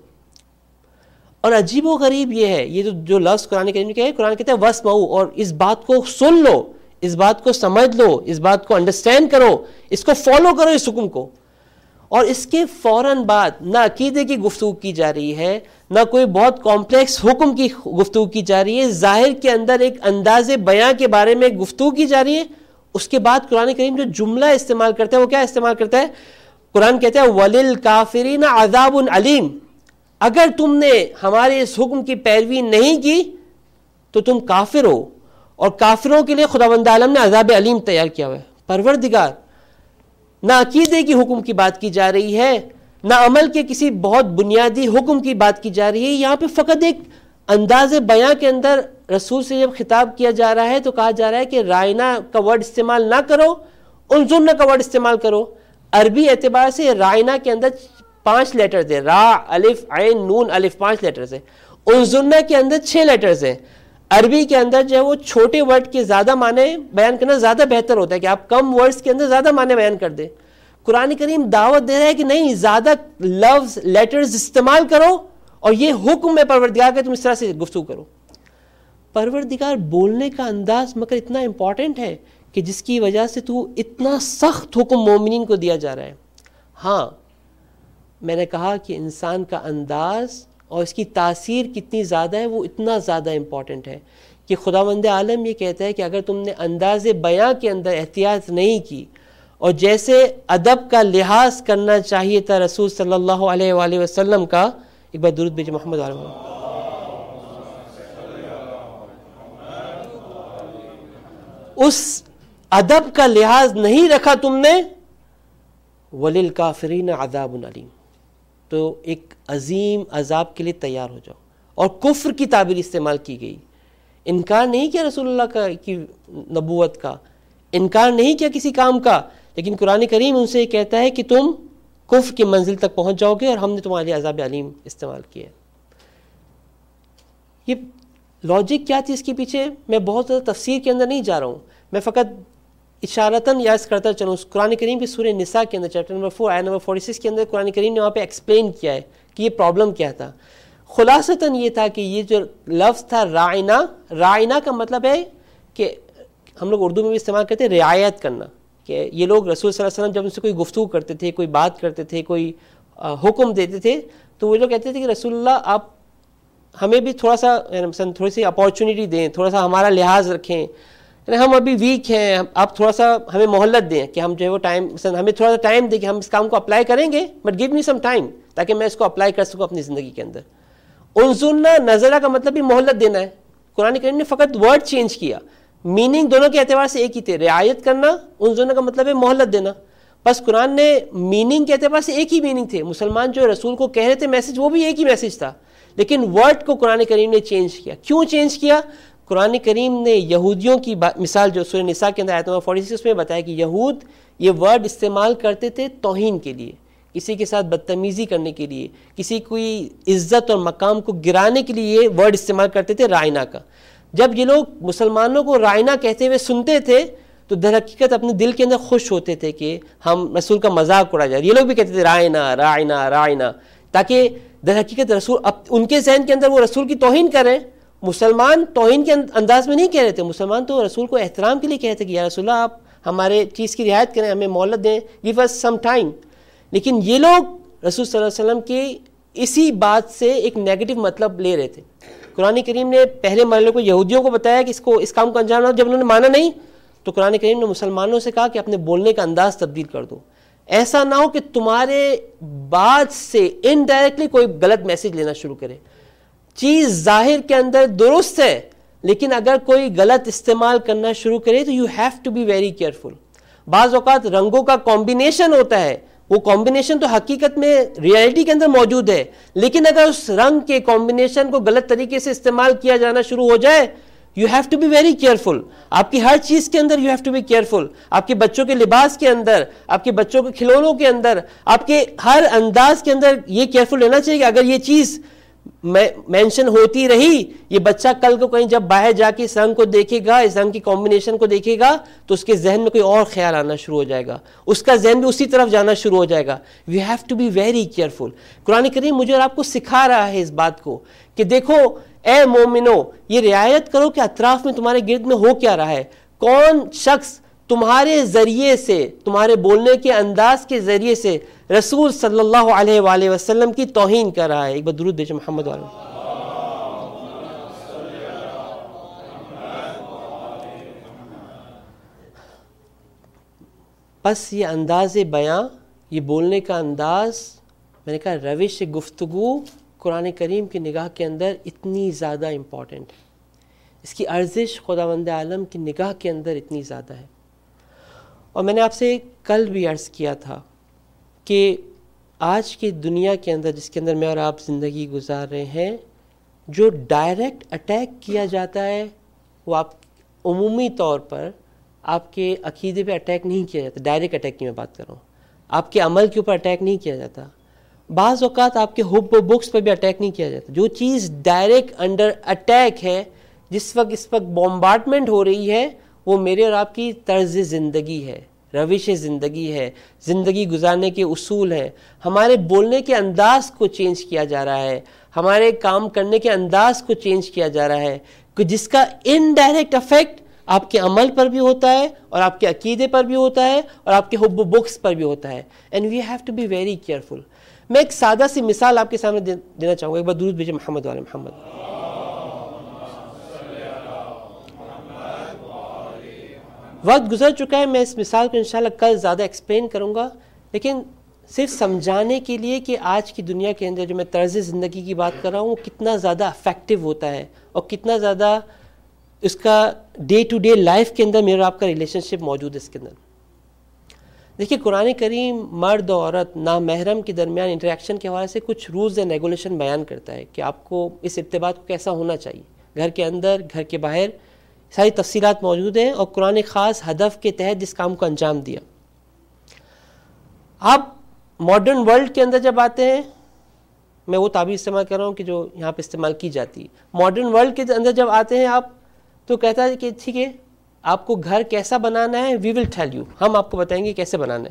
اور عجیب و غریب یہ ہے، یہ جو لفظ قرآن کریم میں ہے، قرآن کہتا ہے واسمعوا، اور اس بات کو سن لو، اس بات کو سمجھ لو، اس بات کو انڈرسٹینڈ کرو، اس کو فالو کرو اس حکم کو. اور اس کے فوراً بعد نہ عقیدے کی گفتگو کی جا رہی ہے، نہ کوئی بہت کمپلیکس حکم کی گفتگو کی جا رہی ہے، ظاہر کے اندر ایک انداز بیاں کے بارے میں گفتگو کی جا رہی ہے. اس کے بعد قرآن کریم جو جملہ استعمال کرتا ہے وہ کیا استعمال کرتا ہے؟ قرآن کہتا ہے وَلِلْكَافِرِينَ عَذَابٌ عَلِيمٌ. اگر تم نے ہمارے اس حکم کی پیروی نہیں کی تو تم کافر ہو، اور کافروں کے لیے خداوند عالم نے عذاب علیم تیار کیا ہوا ہے. پروردگار، نہ عقیدے کی حکم کی بات کی جا رہی ہے، نہ عمل کے کسی بہت بنیادی حکم کی بات کی جا رہی ہے. یہاں پہ فقط ایک انداز بیاں کے اندر رسول سے جب خطاب کیا جا رہا ہے تو کہا جا رہا ہے کہ رائنا کا ورڈ استعمال نہ کرو، انظرنا کا ورڈ استعمال کرو. عربی اعتبار سے رائنا کے اندر 5 لیٹرز ہیں، را، الف، عین، نون، الف، 5 لیٹرز ہیں. انظرنا کے اندر 6 لیٹرز ہیں. عربی کے اندر جو ہے وہ چھوٹے ورڈ کے زیادہ معنی بیان کرنا زیادہ بہتر ہوتا ہے کہ آپ کم ورڈز کے اندر زیادہ معنی بیان کر دیں. قرآن کریم دعوت دے رہا ہے کہ نہیں، زیادہ لفظ، لیٹرز استعمال کرو، اور یہ حکم ہے پروردگار کہ تم اس طرح سے گفتگو کرو. پروردگار بولنے کا انداز مگر اتنا امپورٹنٹ ہے کہ جس کی وجہ سے تو اتنا سخت حکم مومنین کو دیا جا رہا ہے. ہاں، میں نے کہا کہ انسان کا انداز اور اس کی تاثیر کتنی زیادہ ہے وہ اتنا زیادہ امپورٹنٹ ہے کہ خداوند عالم یہ کہتا ہے کہ اگر تم نے انداز بیاں کے اندر احتیاط نہیں کی اور جیسے ادب کا لحاظ کرنا چاہیے تھا رسول صلی اللہ علیہ وآلہ وسلم کا، ایک بار درود بھیجیں محمد علیہ وسلم، اس ادب کا لحاظ نہیں رکھا تم نے، وَلِلْكَافِرِينَ عَذَابٌ عَلِيمٌ، تو ایک عظیم عذاب کے لیے تیار ہو جاؤ. اور کفر کی تعبیر استعمال کی گئی. انکار نہیں کیا رسول اللہ کی نبوت کا، انکار نہیں کیا کسی کام کا، لیکن قرآن کریم ان سے کہتا ہے کہ تم کفر کی منزل تک پہنچ جاؤ گے اور ہم نے تمہارے لیے عذاب علیم استعمال کیا ہے. یہ لاجک کیا تھی اس کے پیچھے؟ میں بہت زیادہ تفسیر کے اندر نہیں جا رہا ہوں، میں فقط اشارتاً یاد کرتا چلوں. قرآن کریم کی سورہ نساء کے اندر چیپٹر نمبر 4 آیت نمبر 46 کے اندر قرآن کریم نے وہاں پہ ایکسپلین کیا ہے کہ یہ پرابلم کیا تھا. خلاصتاً یہ تھا کہ یہ جو لفظ تھا رائنا، رائنا کا مطلب ہے کہ ہم لوگ اردو میں بھی استعمال کرتے ہیں رعایت کرنا، کہ یہ لوگ رسول صلی اللہ علیہ وسلم جب ان سے کوئی گفتگو کرتے تھے، کوئی بات کرتے تھے، کوئی حکم دیتے تھے، تو وہ لوگ کہتے تھے کہ رسول اللہ آپ ہمیں بھی تھوڑا سا تھوڑی سی اپارچونیٹی دیں، تھوڑا سا ہمارا لحاظ رکھیں، ہم ابھی ویک ہیں، آپ تھوڑا سا ہمیں مہلت دیں کہ ہم جو ہے وہ ٹائم ہمیں تھوڑا سا ٹائم دیں کہ ہم اس کام کو اپلائی کریں گے، but give me some time تاکہ میں اس کو اپلائی کر سکوں اپنی زندگی کے اندر. انظرنا نظرہ کا مطلب بھی مہلت دینا ہے. قرآن کریم نے فقط ورڈ چینج کیا، میننگ دونوں کے اعتبار سے ایک ہی تھے. رعایت کرنا، انظرنا کا مطلب ہے مہلت دینا. بس قرآن نے میننگ کے اعتبار سے ایک ہی میننگ تھے. مسلمان جو رسول کو کہہ رہے تھے میسج، وہ بھی ایک ہی میسج تھا، لیکن ورڈ کو قرآن کریم نے چینج کیا. کیوں چینج کیا؟ قرآن کریم نے یہودیوں کی مثال جو سورہ نساء کے اندر آیت نمبر 46 اس میں بتایا کہ یہود یہ ورڈ استعمال کرتے تھے توہین کے لیے، کسی کے ساتھ بدتمیزی کرنے کے لیے، کسی کوئی عزت اور مقام کو گرانے کے لیے یہ ورڈ استعمال کرتے تھے رائنا کا. جب یہ لوگ مسلمانوں کو رائنا کہتے ہوئے سنتے تھے تو در حقیقت اپنے دل کے اندر خوش ہوتے تھے کہ ہم رسول کا مذاق اڑا جائے. یہ لوگ بھی کہتے تھے رائنا رائنا رائنا، تاکہ در حقیقت رسول ان کے ذہن کے اندر وہ رسول کی توہین کریں. مسلمان توہین کے انداز میں نہیں کہہ رہے تھے، مسلمان تو رسول کو احترام کے لیے کہتے کہ یا رسول اللہ آپ ہمارے چیز کی رعایت کریں، ہمیں مہلت دیں، گیو اس سم ٹائم. لیکن یہ لوگ رسول صلی اللہ علیہ وسلم کی اسی بات سے ایک نیگیٹو مطلب لے رہے تھے. قرآن کریم نے پہلے مرحلے کو یہودیوں کو بتایا کہ اس کام کو انجام دو. جب انہوں نے مانا نہیں تو قرآن کریم نے مسلمانوں سے کہا کہ اپنے بولنے کا انداز تبدیل کر دو. ایسا نہ ہو کہ تمہارے بات سے انڈائریکٹلی کوئی غلط میسج لینا شروع کرے. چیز ظاہر کے اندر درست ہے، لیکن اگر کوئی غلط استعمال کرنا شروع کرے تو you have to be very careful. بعض اوقات رنگوں کا کمبینیشن ہوتا ہے، وہ کمبینیشن تو حقیقت میں ریئلٹی کے اندر موجود ہے، لیکن اگر اس رنگ کے کمبینیشن کو غلط طریقے سے استعمال کیا جانا شروع ہو جائے you have to be very careful. آپ کی ہر چیز کے اندر you have to be careful. آپ کے بچوں کے لباس کے اندر، آپ کے بچوں کے کھلونوں کے اندر، آپ کے ہر انداز کے اندر یہ کیئرفل لینا چاہیے کہ اگر یہ چیز مینشن ہوتی رہی، یہ بچہ کل کو کہیں جب باہر جا کے اس رنگ کو دیکھے گا، اس رنگ کی کمبینیشن کو دیکھے گا تو اس کے ذہن میں کوئی اور خیال آنا شروع ہو جائے گا، اس کا ذہن بھی اسی طرف جانا شروع ہو جائے گا. We have to be very careful. قرآن کریم مجھے اور آپ کو سکھا رہا ہے اس بات کو کہ دیکھو اے مومنو، یہ رعایت کرو کہ اطراف میں تمہارے گرد میں ہو کیا رہا ہے. کون شخص تمہارے ذریعے سے، تمہارے بولنے کے انداز کے ذریعے سے رسول صلی اللہ علیہ وآلہ وسلم کی توہین کر رہا ہے. ایک بار درود بھیجیں محمد والے. بس یہ انداز بیاں، یہ بولنے کا انداز، میں نے کہا روش گفتگو قرآن کریم کی نگاہ کے اندر اتنی زیادہ امپورٹنٹ ہے، اس کی ارزش خداوند عالم کی نگاہ کے اندر اتنی زیادہ ہے. اور میں نے آپ سے کل بھی عرض کیا تھا کہ آج کی دنیا کے اندر جس کے اندر میں اور آپ زندگی گزار رہے ہیں، جو ڈائریکٹ اٹیک کیا جاتا ہے وہ آپ عمومی طور پر آپ کے عقیدے پہ اٹیک نہیں کیا جاتا. ڈائریکٹ اٹیک کی میں بات کر رہا ہوں، آپ کے عمل کے اوپر اٹیک نہیں کیا جاتا. بعض اوقات آپ کے حب و بغض پر بھی اٹیک نہیں کیا جاتا. جو چیز ڈائریکٹ انڈر اٹیک ہے، جس وقت اس وقت بومبارڈمنٹ ہو رہی ہے، وہ میرے اور آپ کی طرز زندگی ہے، روش زندگی ہے، زندگی گزارنے کے اصول ہیں. ہمارے بولنے کے انداز کو چینج کیا جا رہا ہے، ہمارے کام کرنے کے انداز کو چینج کیا جا رہا ہے، جس کا انڈائریکٹ افیکٹ آپ کے عمل پر بھی ہوتا ہے اور آپ کے عقیدے پر بھی ہوتا ہے اور آپ کے حب و بغض پر بھی ہوتا ہے. And we have to be very careful. میں ایک سادہ سی مثال آپ کے سامنے دینا چاہوں گا. ایک بار درود بھیجیں محمد والے محمد. وقت گزر چکا ہے، میں اس مثال کو انشاءاللہ کل زیادہ ایکسپلین کروں گا، لیکن صرف سمجھانے کے لیے کہ آج کی دنیا کے اندر جو میں طرز زندگی کی بات کر رہا ہوں وہ کتنا زیادہ افیکٹو ہوتا ہے اور کتنا زیادہ اس کا ڈے ٹو ڈے لائف کے اندر میرا آپ کا ریلیشن شپ موجود ہے اس کے اندر. دیکھیے قرآن کریم مرد اور عورت نامحرم کے درمیان انٹریکشن کے حوالے سے کچھ رولز اینڈ ریگولیشن بیان کرتا ہے کہ آپ کو اس ارتباط کو کیسا ہونا چاہیے، گھر کے اندر، گھر کے باہر، ساری تفصیلات موجود ہیں اور قرآن خاص ہدف کے تحت جس کام کو انجام دیا. آپ ماڈرن ورلڈ کے اندر جب آتے ہیں، میں وہ تعبیر استعمال کر رہا ہوں کہ جو یہاں پہ استعمال کی جاتی ہے، ماڈرن ورلڈ کے اندر جب آتے ہیں آپ، تو کہتا ہے کہ ٹھیک ہے آپ کو گھر کیسا بنانا ہے، وی ول ٹیل یو، ہم آپ کو بتائیں گے کیسے بنانا ہے۔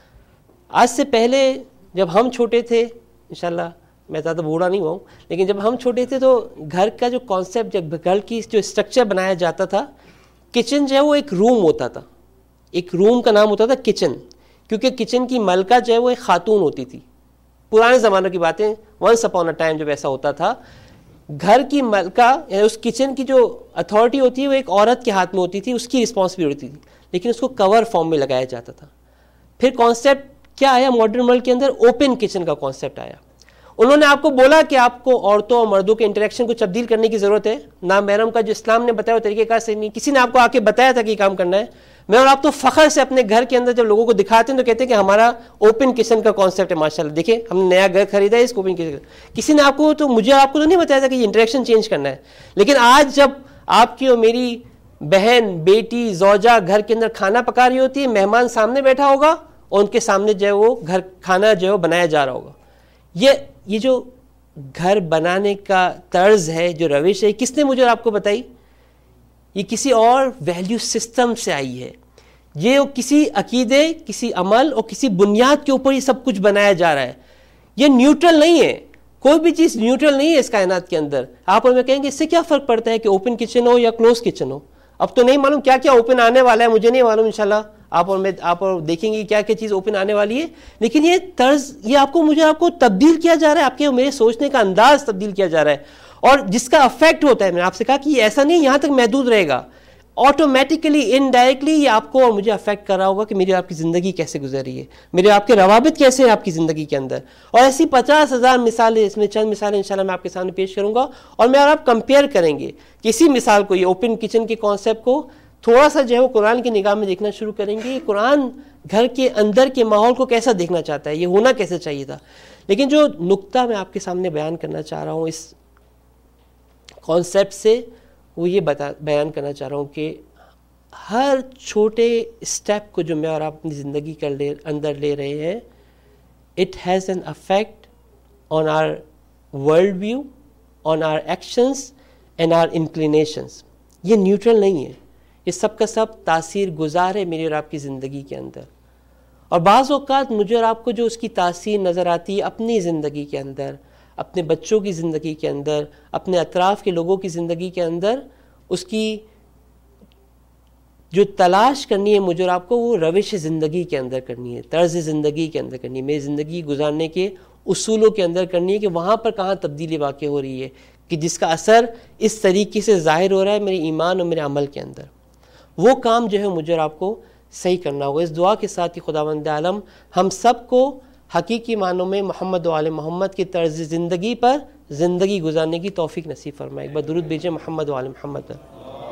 آج سے پہلے جب ہم چھوٹے تھے، انشاءاللہ میں زیادہ بوڑھا نہیں ہوا ہوں، لیکن جب ہم چھوٹے تھے تو گھر کا جو کانسیپٹ، جب گھر کی جو اسٹرکچر بنایا جاتا تھا، کچن جو ہے وہ ایک روم ہوتا تھا، ایک روم کا نام ہوتا تھا کچن، کیونکہ کچن کی ملکہ جو ہے وہ ایک خاتون ہوتی تھی۔ پرانے زمانوں کی باتیں، ونس اپون اے ٹائم جب ایسا ہوتا تھا، گھر کی ملکہ یعنی اس کچن کی جو اتھارٹی ہوتی ہے وہ ایک عورت کے ہاتھ میں ہوتی تھی، اس کی رسپانسبلٹی تھی، لیکن اس کو کور فارم میں لگایا جاتا تھا۔ پھر کانسیپٹ کیا آیا ماڈرن ورلڈ کے اندر؟ اوپن کچن کا کانسیپٹ آیا۔ انہوں نے آپ کو بولا کہ آپ کو عورتوں اور مردوں کے انٹریکشن کو تبدیل کرنے کی ضرورت ہے، نامحرم کا جو اسلام نے بتایا وہ طریقہ کار سے نہیں، کسی نے آپ کو آ کے بتایا تھا کہ یہ کام کرنا ہے۔ میں اور آپ تو فخر سے اپنے گھر کے اندر جب لوگوں کو دکھاتے ہیں تو کہتے ہیں کہ ہمارا اوپن کچن کا کانسیپٹ ہے، ماشاءاللہ دیکھیں ہم نے نیا گھر خریدا ہے، اس کو اوپن کچن۔ کسی نے آپ کو تو مجھے آپ کو تو نہیں بتایا تھا کہ یہ انٹریکشن چینج کرنا ہے، لیکن آج جب آپ کی اور میری بہن، بیٹی، زوجہ گھر کے اندر کھانا پکا رہی ہوتی ہے، مہمان سامنے بیٹھا ہوگا اور ان کے سامنے جو ہے وہ گھر کھانا جو ہے بنایا جا رہا ہوگا، یہ جو گھر بنانے کا طرز ہے، جو روش ہے، کس نے مجھے اور آپ کو بتائی؟ یہ کسی اور ویلیو سسٹم سے آئی ہے، یہ کسی عقیدے، کسی عمل اور کسی بنیاد کے اوپر یہ سب کچھ بنایا جا رہا ہے۔ یہ نیوٹرل نہیں ہے، کوئی بھی چیز نیوٹرل نہیں ہے اس کائنات کے اندر۔ آپ اور میں کہیں گے اس سے کیا فرق پڑتا ہے کہ اوپن کچن ہو یا کلوز کچن ہو؟ اب تو نہیں معلوم کیا کیا اوپن آنے والا ہے، مجھے نہیں معلوم، انشاءاللہ آپ اور دیکھیں گے کیا کیا چیز اوپن آنے والی ہے، لیکن یہ طرز، یہ آپ کو مجھے آپ کو تبدیل کیا جا رہا ہے، آپ کے میرے سوچنے کا انداز تبدیل کیا جا رہا ہے، اور جس کا افیکٹ ہوتا ہے، میں نے آپ سے کہا کہ یہ ایسا نہیں یہاں تک محدود رہے گا، آٹومیٹکلی انڈائریکٹلی یہ آپ کو اور مجھے افیکٹ کر رہا ہوگا کہ میری آپ کی زندگی کیسے گزر رہی ہے، میرے آپ کے روابط کیسے ہیں آپ کی زندگی کے اندر۔ اور ایسی 50,000 مثالیں، اس میں چند مثالیں انشاءاللہ میں آپ کے سامنے پیش کروں گا، اور میں اور آپ کمپیئر کریں گے کسی مثال کو، یہ اوپن کچن کے کانسیپٹ کو تھوڑا سا جو ہے وہ قرآن کی نگاہ میں دیکھنا شروع کریں گے، قرآن گھر کے اندر کے ماحول کو کیسا دیکھنا چاہتا ہے، یہ ہونا کیسے چاہیے تھا۔ لیکن جو نقطہ میں آپ کے سامنے بیان کرنا چاہ رہا ہوں اس کانسیپٹ سے، وہ یہ بیان کرنا چاہ رہا ہوں کہ ہر چھوٹے اسٹیپ کو جو میں اور آپ اپنی زندگی کے اندر لے رہے ہیں، it has an effect on our world view, on our actions and our inclinations. یہ نیوٹرل نہیں ہے، یہ سب کا سب تاثیر گزار ہے میری اور آپ کی زندگی کے اندر۔ اور بعض اوقات مجھے اور آپ کو جو اس کی تاثیر نظر آتی ہے اپنی زندگی کے اندر، اپنے بچوں کی زندگی کے اندر، اپنے اطراف کے لوگوں کی زندگی کے اندر، اس کی جو تلاش کرنی ہے مجھے اور آپ کو، وہ روش زندگی کے اندر کرنی ہے، طرز زندگی کے اندر کرنی ہے، میری زندگی گزارنے کے اصولوں کے اندر کرنی ہے کہ وہاں پر کہاں تبدیلی واقع ہو رہی ہے کہ جس کا اثر اس طریقے سے ظاہر ہو رہا ہے میرے ایمان اور میرے عمل کے اندر۔ وہ کام جو ہے مجھے اور آپ کو صحیح کرنا ہوگا۔ اس دعا کے ساتھ ہی خداوند عالم ہم سب کو حقیقی معنوں میں محمد و آل محمد کی طرز زندگی پر زندگی گزارنے کی توفیق نصیب فرمائے۔ ایک بار درود بھیجیں محمد و آل محمد پر۔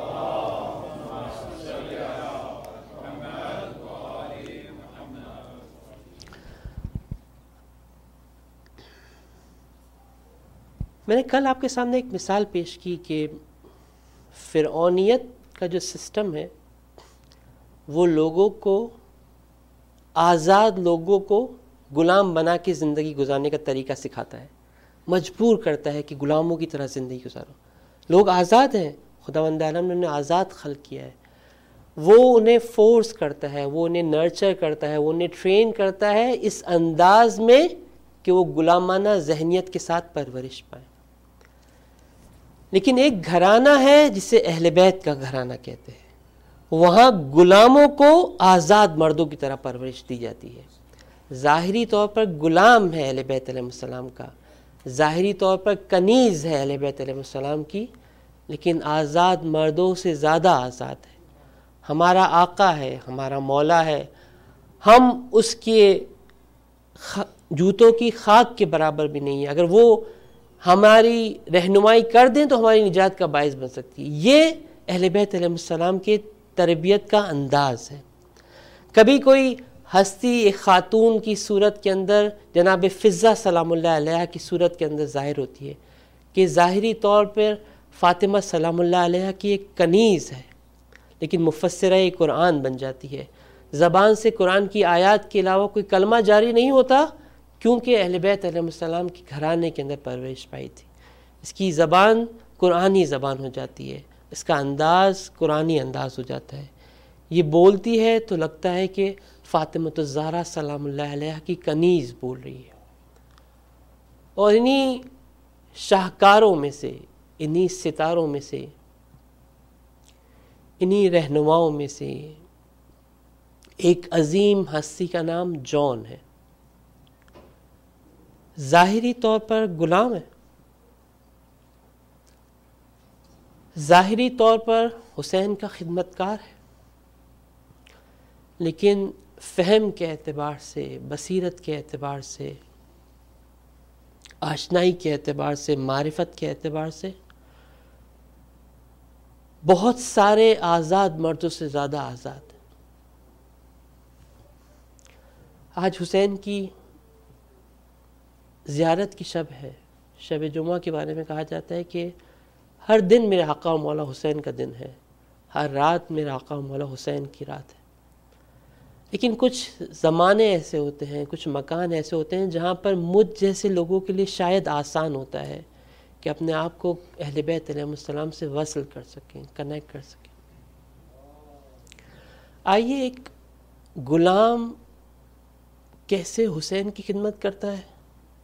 میں نے کل آپ کے سامنے ایک مثال پیش کی کہ فرعونیت کا جو سسٹم ہے وہ لوگوں کو، آزاد لوگوں کو غلام بنا کے زندگی گزارنے کا طریقہ سکھاتا ہے، مجبور کرتا ہے کہ غلاموں کی طرح زندگی گزارو۔ لوگ آزاد ہیں، خداوند عالم نے انہیں آزاد خلق کیا ہے، وہ انہیں فورس کرتا ہے، وہ انہیں نرچر کرتا ہے، وہ انہیں ٹرین کرتا ہے اس انداز میں کہ وہ غلامانہ ذہنیت کے ساتھ پرورش پائیں۔ لیکن ایک گھرانہ ہے جسے اہل بیت کا گھرانہ کہتے ہیں، وہاں غلاموں کو آزاد مردوں کی طرح پرورش دی جاتی ہے۔ ظاہری طور پر غلام ہے اہل بیت علیہ السلام کا، ظاہری طور پر کنیز ہے اہل بیت علیہ السلام کی، لیکن آزاد مردوں سے زیادہ آزاد ہے۔ ہمارا آقا ہے، ہمارا مولا ہے، ہم اس کے جوتوں کی خاک کے برابر بھی نہیں ہیں، اگر وہ ہماری رہنمائی کر دیں تو ہماری نجات کا باعث بن سکتی ہے۔ یہ اہل بیت علیہ السلام کے تربیت کا انداز ہے۔ کبھی کوئی ہستی ایک خاتون کی صورت کے اندر، جناب فضہ سلام اللہ علیہ کی صورت کے اندر ظاہر ہوتی ہے کہ ظاہری طور پر فاطمہ سلام اللہ علیہ کی ایک کنیز ہے، لیکن مفسرہ قرآن بن جاتی ہے۔ زبان سے قرآن کی آیات کے علاوہ کوئی کلمہ جاری نہیں ہوتا کیونکہ اہل بیت علیہ السلام کے گھرانے کے اندر پرورش پائی تھی۔ اس کی زبان قرآنی زبان ہو جاتی ہے، اس کا انداز قرآنی انداز ہو جاتا ہے۔ یہ بولتی ہے تو لگتا ہے کہ فاطمۃ الزہرا سلام اللہ علیہا کی کنیز بول رہی ہے۔ اور انہی شاہکاروں میں سے، انہی ستاروں میں سے، انہی رہنماؤں میں سے ایک عظیم ہستی کا نام جون ہے۔ ظاہری طور پر غلام ہے، ظاہری طور پر حسین کا خدمتکار ہے، لیکن فہم کے اعتبار سے، بصیرت کے اعتبار سے، آشنائی کے اعتبار سے، معرفت کے اعتبار سے بہت سارے آزاد مردوں سے زیادہ آزاد ہے۔ آج حسین کی زیارت کی شب ہے، شب جمعہ کے بارے میں کہا جاتا ہے کہ ہر دن میرے آقا و مولا حسین کا دن ہے، ہر رات میرے آقا و مولا حسین کی رات ہے۔ لیکن کچھ زمانے ایسے ہوتے ہیں، کچھ مکان ایسے ہوتے ہیں جہاں پر مجھ جیسے لوگوں کے لیے شاید آسان ہوتا ہے کہ اپنے آپ کو اہل بیت علیہ السلام سے وصل کر سکیں، کنیکٹ کر سکیں۔ آئیے ایک غلام کیسے حسین کی خدمت کرتا ہے،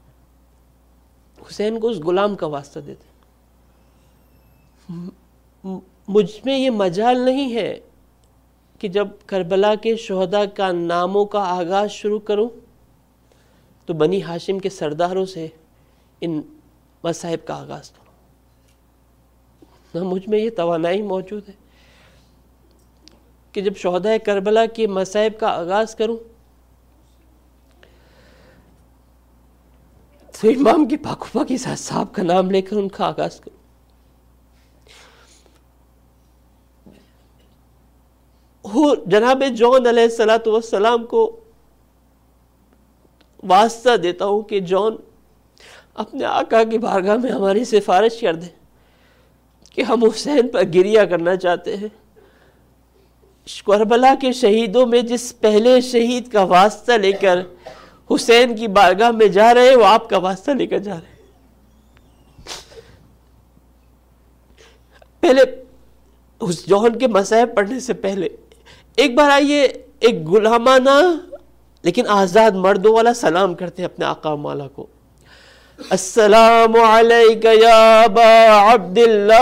حسین کو اس غلام کا واسطہ دیتے۔ مجھ میں یہ مجال نہیں ہے کہ جب کربلا کے شہداء کا ناموں کا آغاز شروع کروں تو بنی ہاشم کے سرداروں سے ان مصائب کا آغاز کروں۔ نہ مجھ میں یہ توانائی موجود ہے کہ جب شہداء کربلا کے مصائب کا آغاز کروں تو امام کے پاک کی صاحب کا نام لے کر ان کا آغاز کروں۔ جناب جون علیہ السلام کو واسطہ دیتا ہوں کہ جون اپنے آقا کی بارگاہ میں ہماری سفارش کر دے کہ ہم حسین پر گریہ کرنا چاہتے ہیں۔ کربلا کے شہیدوں میں جس پہلے شہید کا واسطہ لے کر حسین کی بارگاہ میں جا رہے ہیں وہ آپ کا واسطہ لے کر جا رہے ہیں۔ پہلے اس جون کے مصائب پڑھنے سے پہلے ایک بار آئیے ایک غلامانہ لیکن آزاد مردوں والا سلام کرتے ہیں اپنے آقا و مولا کو۔ السلام علیک یا ابا عبداللہ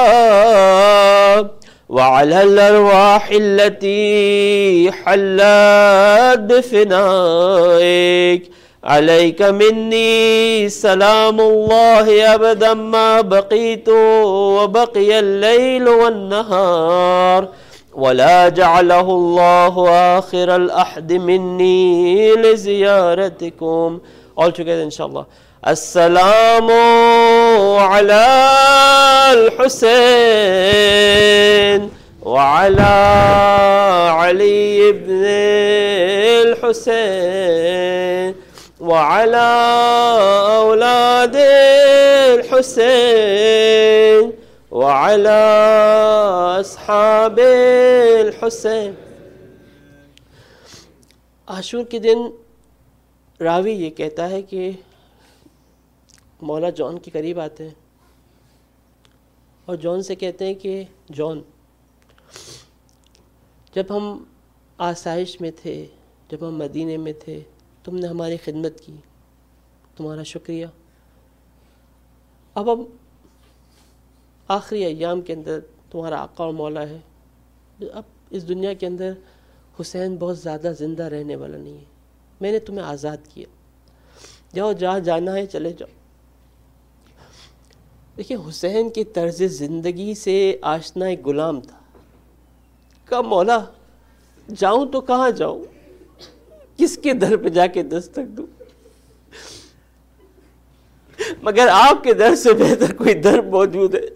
وعلی الارواح التي حلت بفنائک علیک منی سلام اللہ ابدا ما بقیت وبقی اللیل والنہار ولا جعله الله آخر الأحد مني لزيارتكم. All together inshallah. السلام على الحسين وعلى علي بن الحسين وعلى أولاد الحسين وعلى اصحاب الحسین. عاشور کے دن راوی یہ کہتا ہے کہ مولا جون کے قریب آتے ہیں اور جون سے کہتے ہیں کہ جون، جب ہم آسائش میں تھے، جب ہم مدینے میں تھے، تم نے ہماری خدمت کی، تمہارا شکریہ۔ اب آخری ایام کے اندر تمہارا آقا و مولا ہے، اب اس دنیا کے اندر حسین بہت زیادہ زندہ رہنے والا نہیں ہے، میں نے تمہیں آزاد کیا، جاؤ جہاں جانا ہے چلے جاؤ۔ دیکھیں حسین کی طرز زندگی سے آشنا ایک غلام تھا، کہا مولا جاؤں تو کہاں جاؤں، کس کے در پہ جا کے دستک دوں، مگر آپ کے در سے بہتر کوئی در موجود ہے۔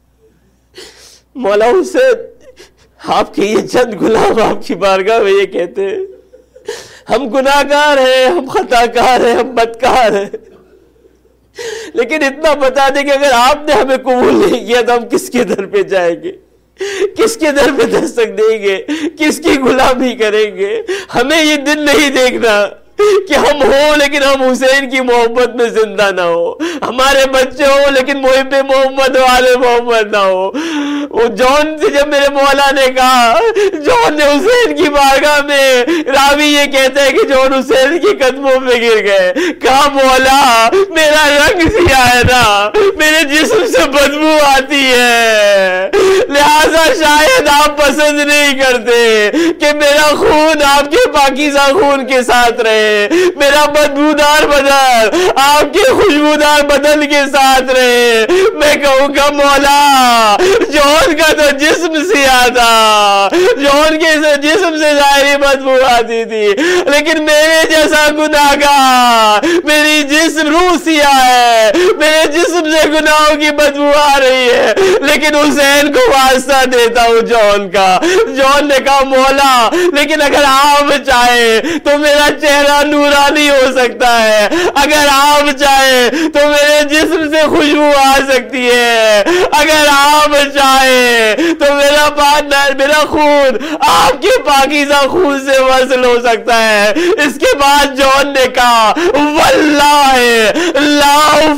مولا حسین آپ کے یہ چند غلام آپ کی بارگاہ میں یہ کہتے ہیں ہم گناہگار ہیں، ہم خطاکار ہیں، ہم بدکار ہیں، لیکن اتنا بتا دیں کہ اگر آپ نے ہمیں قبول نہیں کیا تو ہم کس کے در پہ جائیں گے، کس کے در پہ دستک دیں گے، کس کی غلامی کریں گے۔ ہمیں یہ دن نہیں دیکھنا کہ ہم ہوں لیکن ہم حسین کی محبت میں زندہ نہ ہو، ہمارے بچے ہوں لیکن محب محمد والے محمد نہ ہو۔ وہ جون سے جب میرے مولا نے کہا، جون نے حسین کی بارگاہ میں، راوی یہ کہتا ہے کہ جون حسین کی قدموں پہ گر گئے، کہا مولا میرا رنگ سیاہ ہے نا، میرے جسم سے بدبو آتی ہے، لہذا شاید آپ پسند نہیں کرتے کہ میرا خون آپ کے پاکیزہ خون کے ساتھ رہے، میرا بدبودار بدن آپ کے خوشبودار بدن کے ساتھ رہے۔ میں کہوں گا مولا جون کا تو جسم سیاہ تھا، جون کے جسم سے ظاہری بدبو آتی تھی، لیکن میرے جیسا گناہگار، میری جسم روح سیاہ ہے، میرے جسم سے گناہوں کی بدبو آ رہی ہے، لیکن حسین کو واسطہ دیتا ہوں جون کا۔ جون نے کہا مولا لیکن اگر آپ چاہے تو میرا چہرہ نورانی ہو سکتا ہے، اگر آپ چاہے تو میرے جسم سے خوشبو آ سکتی ہے، اگر آپ چاہے تو میرا خون آپ کے پاکیزہ خون سے وصل ہو سکتا ہے۔ اس کے بعد جون نے کہا واللہ لا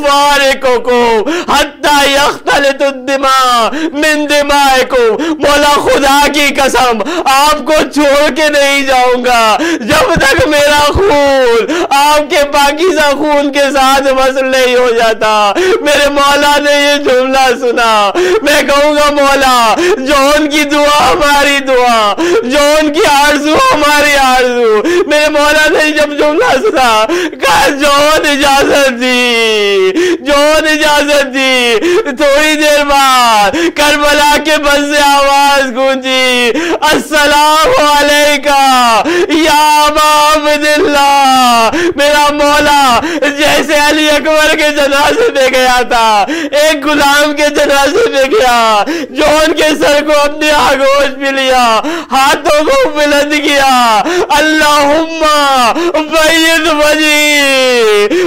افارقکم حتی یختلط الدماء من دمائکم، مولا خدا کی قسم آپ کو چھوڑ کے نہیں جاؤں گا جب تک میرا خون آپ کے پاکیزہ خون کے ساتھ وصل نہیں ہو جاتا۔ میرے مولا نے یہ جملہ سنا، میں کہوں گا مولا جون کی دعا ہماری دعا، جون کی آرزو ہماری آرزو۔ میرے مولا نے جب جملہ سنا کہا جون اجازت دی، جون اجازت دی۔ تھوڑی دیر بعد کربلا کے بس سے آواز گونجی السلام علیکہ یا ابا عبداللہ۔ میرا مولا جیسے علی اکبر کے جنازے میں گیا تھا، ایک غلام کے جنازے میں گیا، جون کے سر کو اپنی آغوش میں لیا، ہاتھوں کو بلند کیا، اللہم بید وجہی،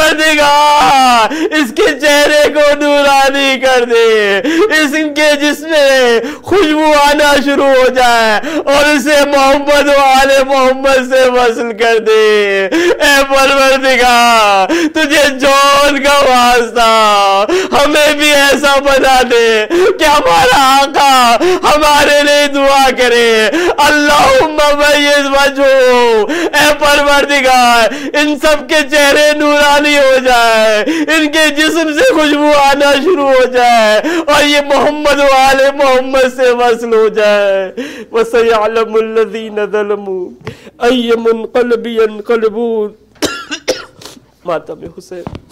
پروردگار اس کے چہرے کو نورانی کر دے، اس کے جسم میں خوشبو آنا شروع ہو جائے اور اسے محمد و آل محمد سے وصل کر دے۔ اے پروردگار تجھے جون کا واسطہ، ہمیں بھی ایسا بنا دے کہ ہمارا آقا ہمارے لیے دعا کرے اللہم بیض وجہہ۔ اے پروردگار ان سب کے چہرے نورانی ہو جائے، ان کے جسم سے خوشبو آنا شروع ہو جائے اور یہ محمد و آل محمد سے وصل ہو جائے۔ وَسَيَعْلَمُ الَّذِينَ ظَلَمُوا أَيَّ مُنْقَلَبٍ يَنْقَلِبُونَ۔ ماتم حسین۔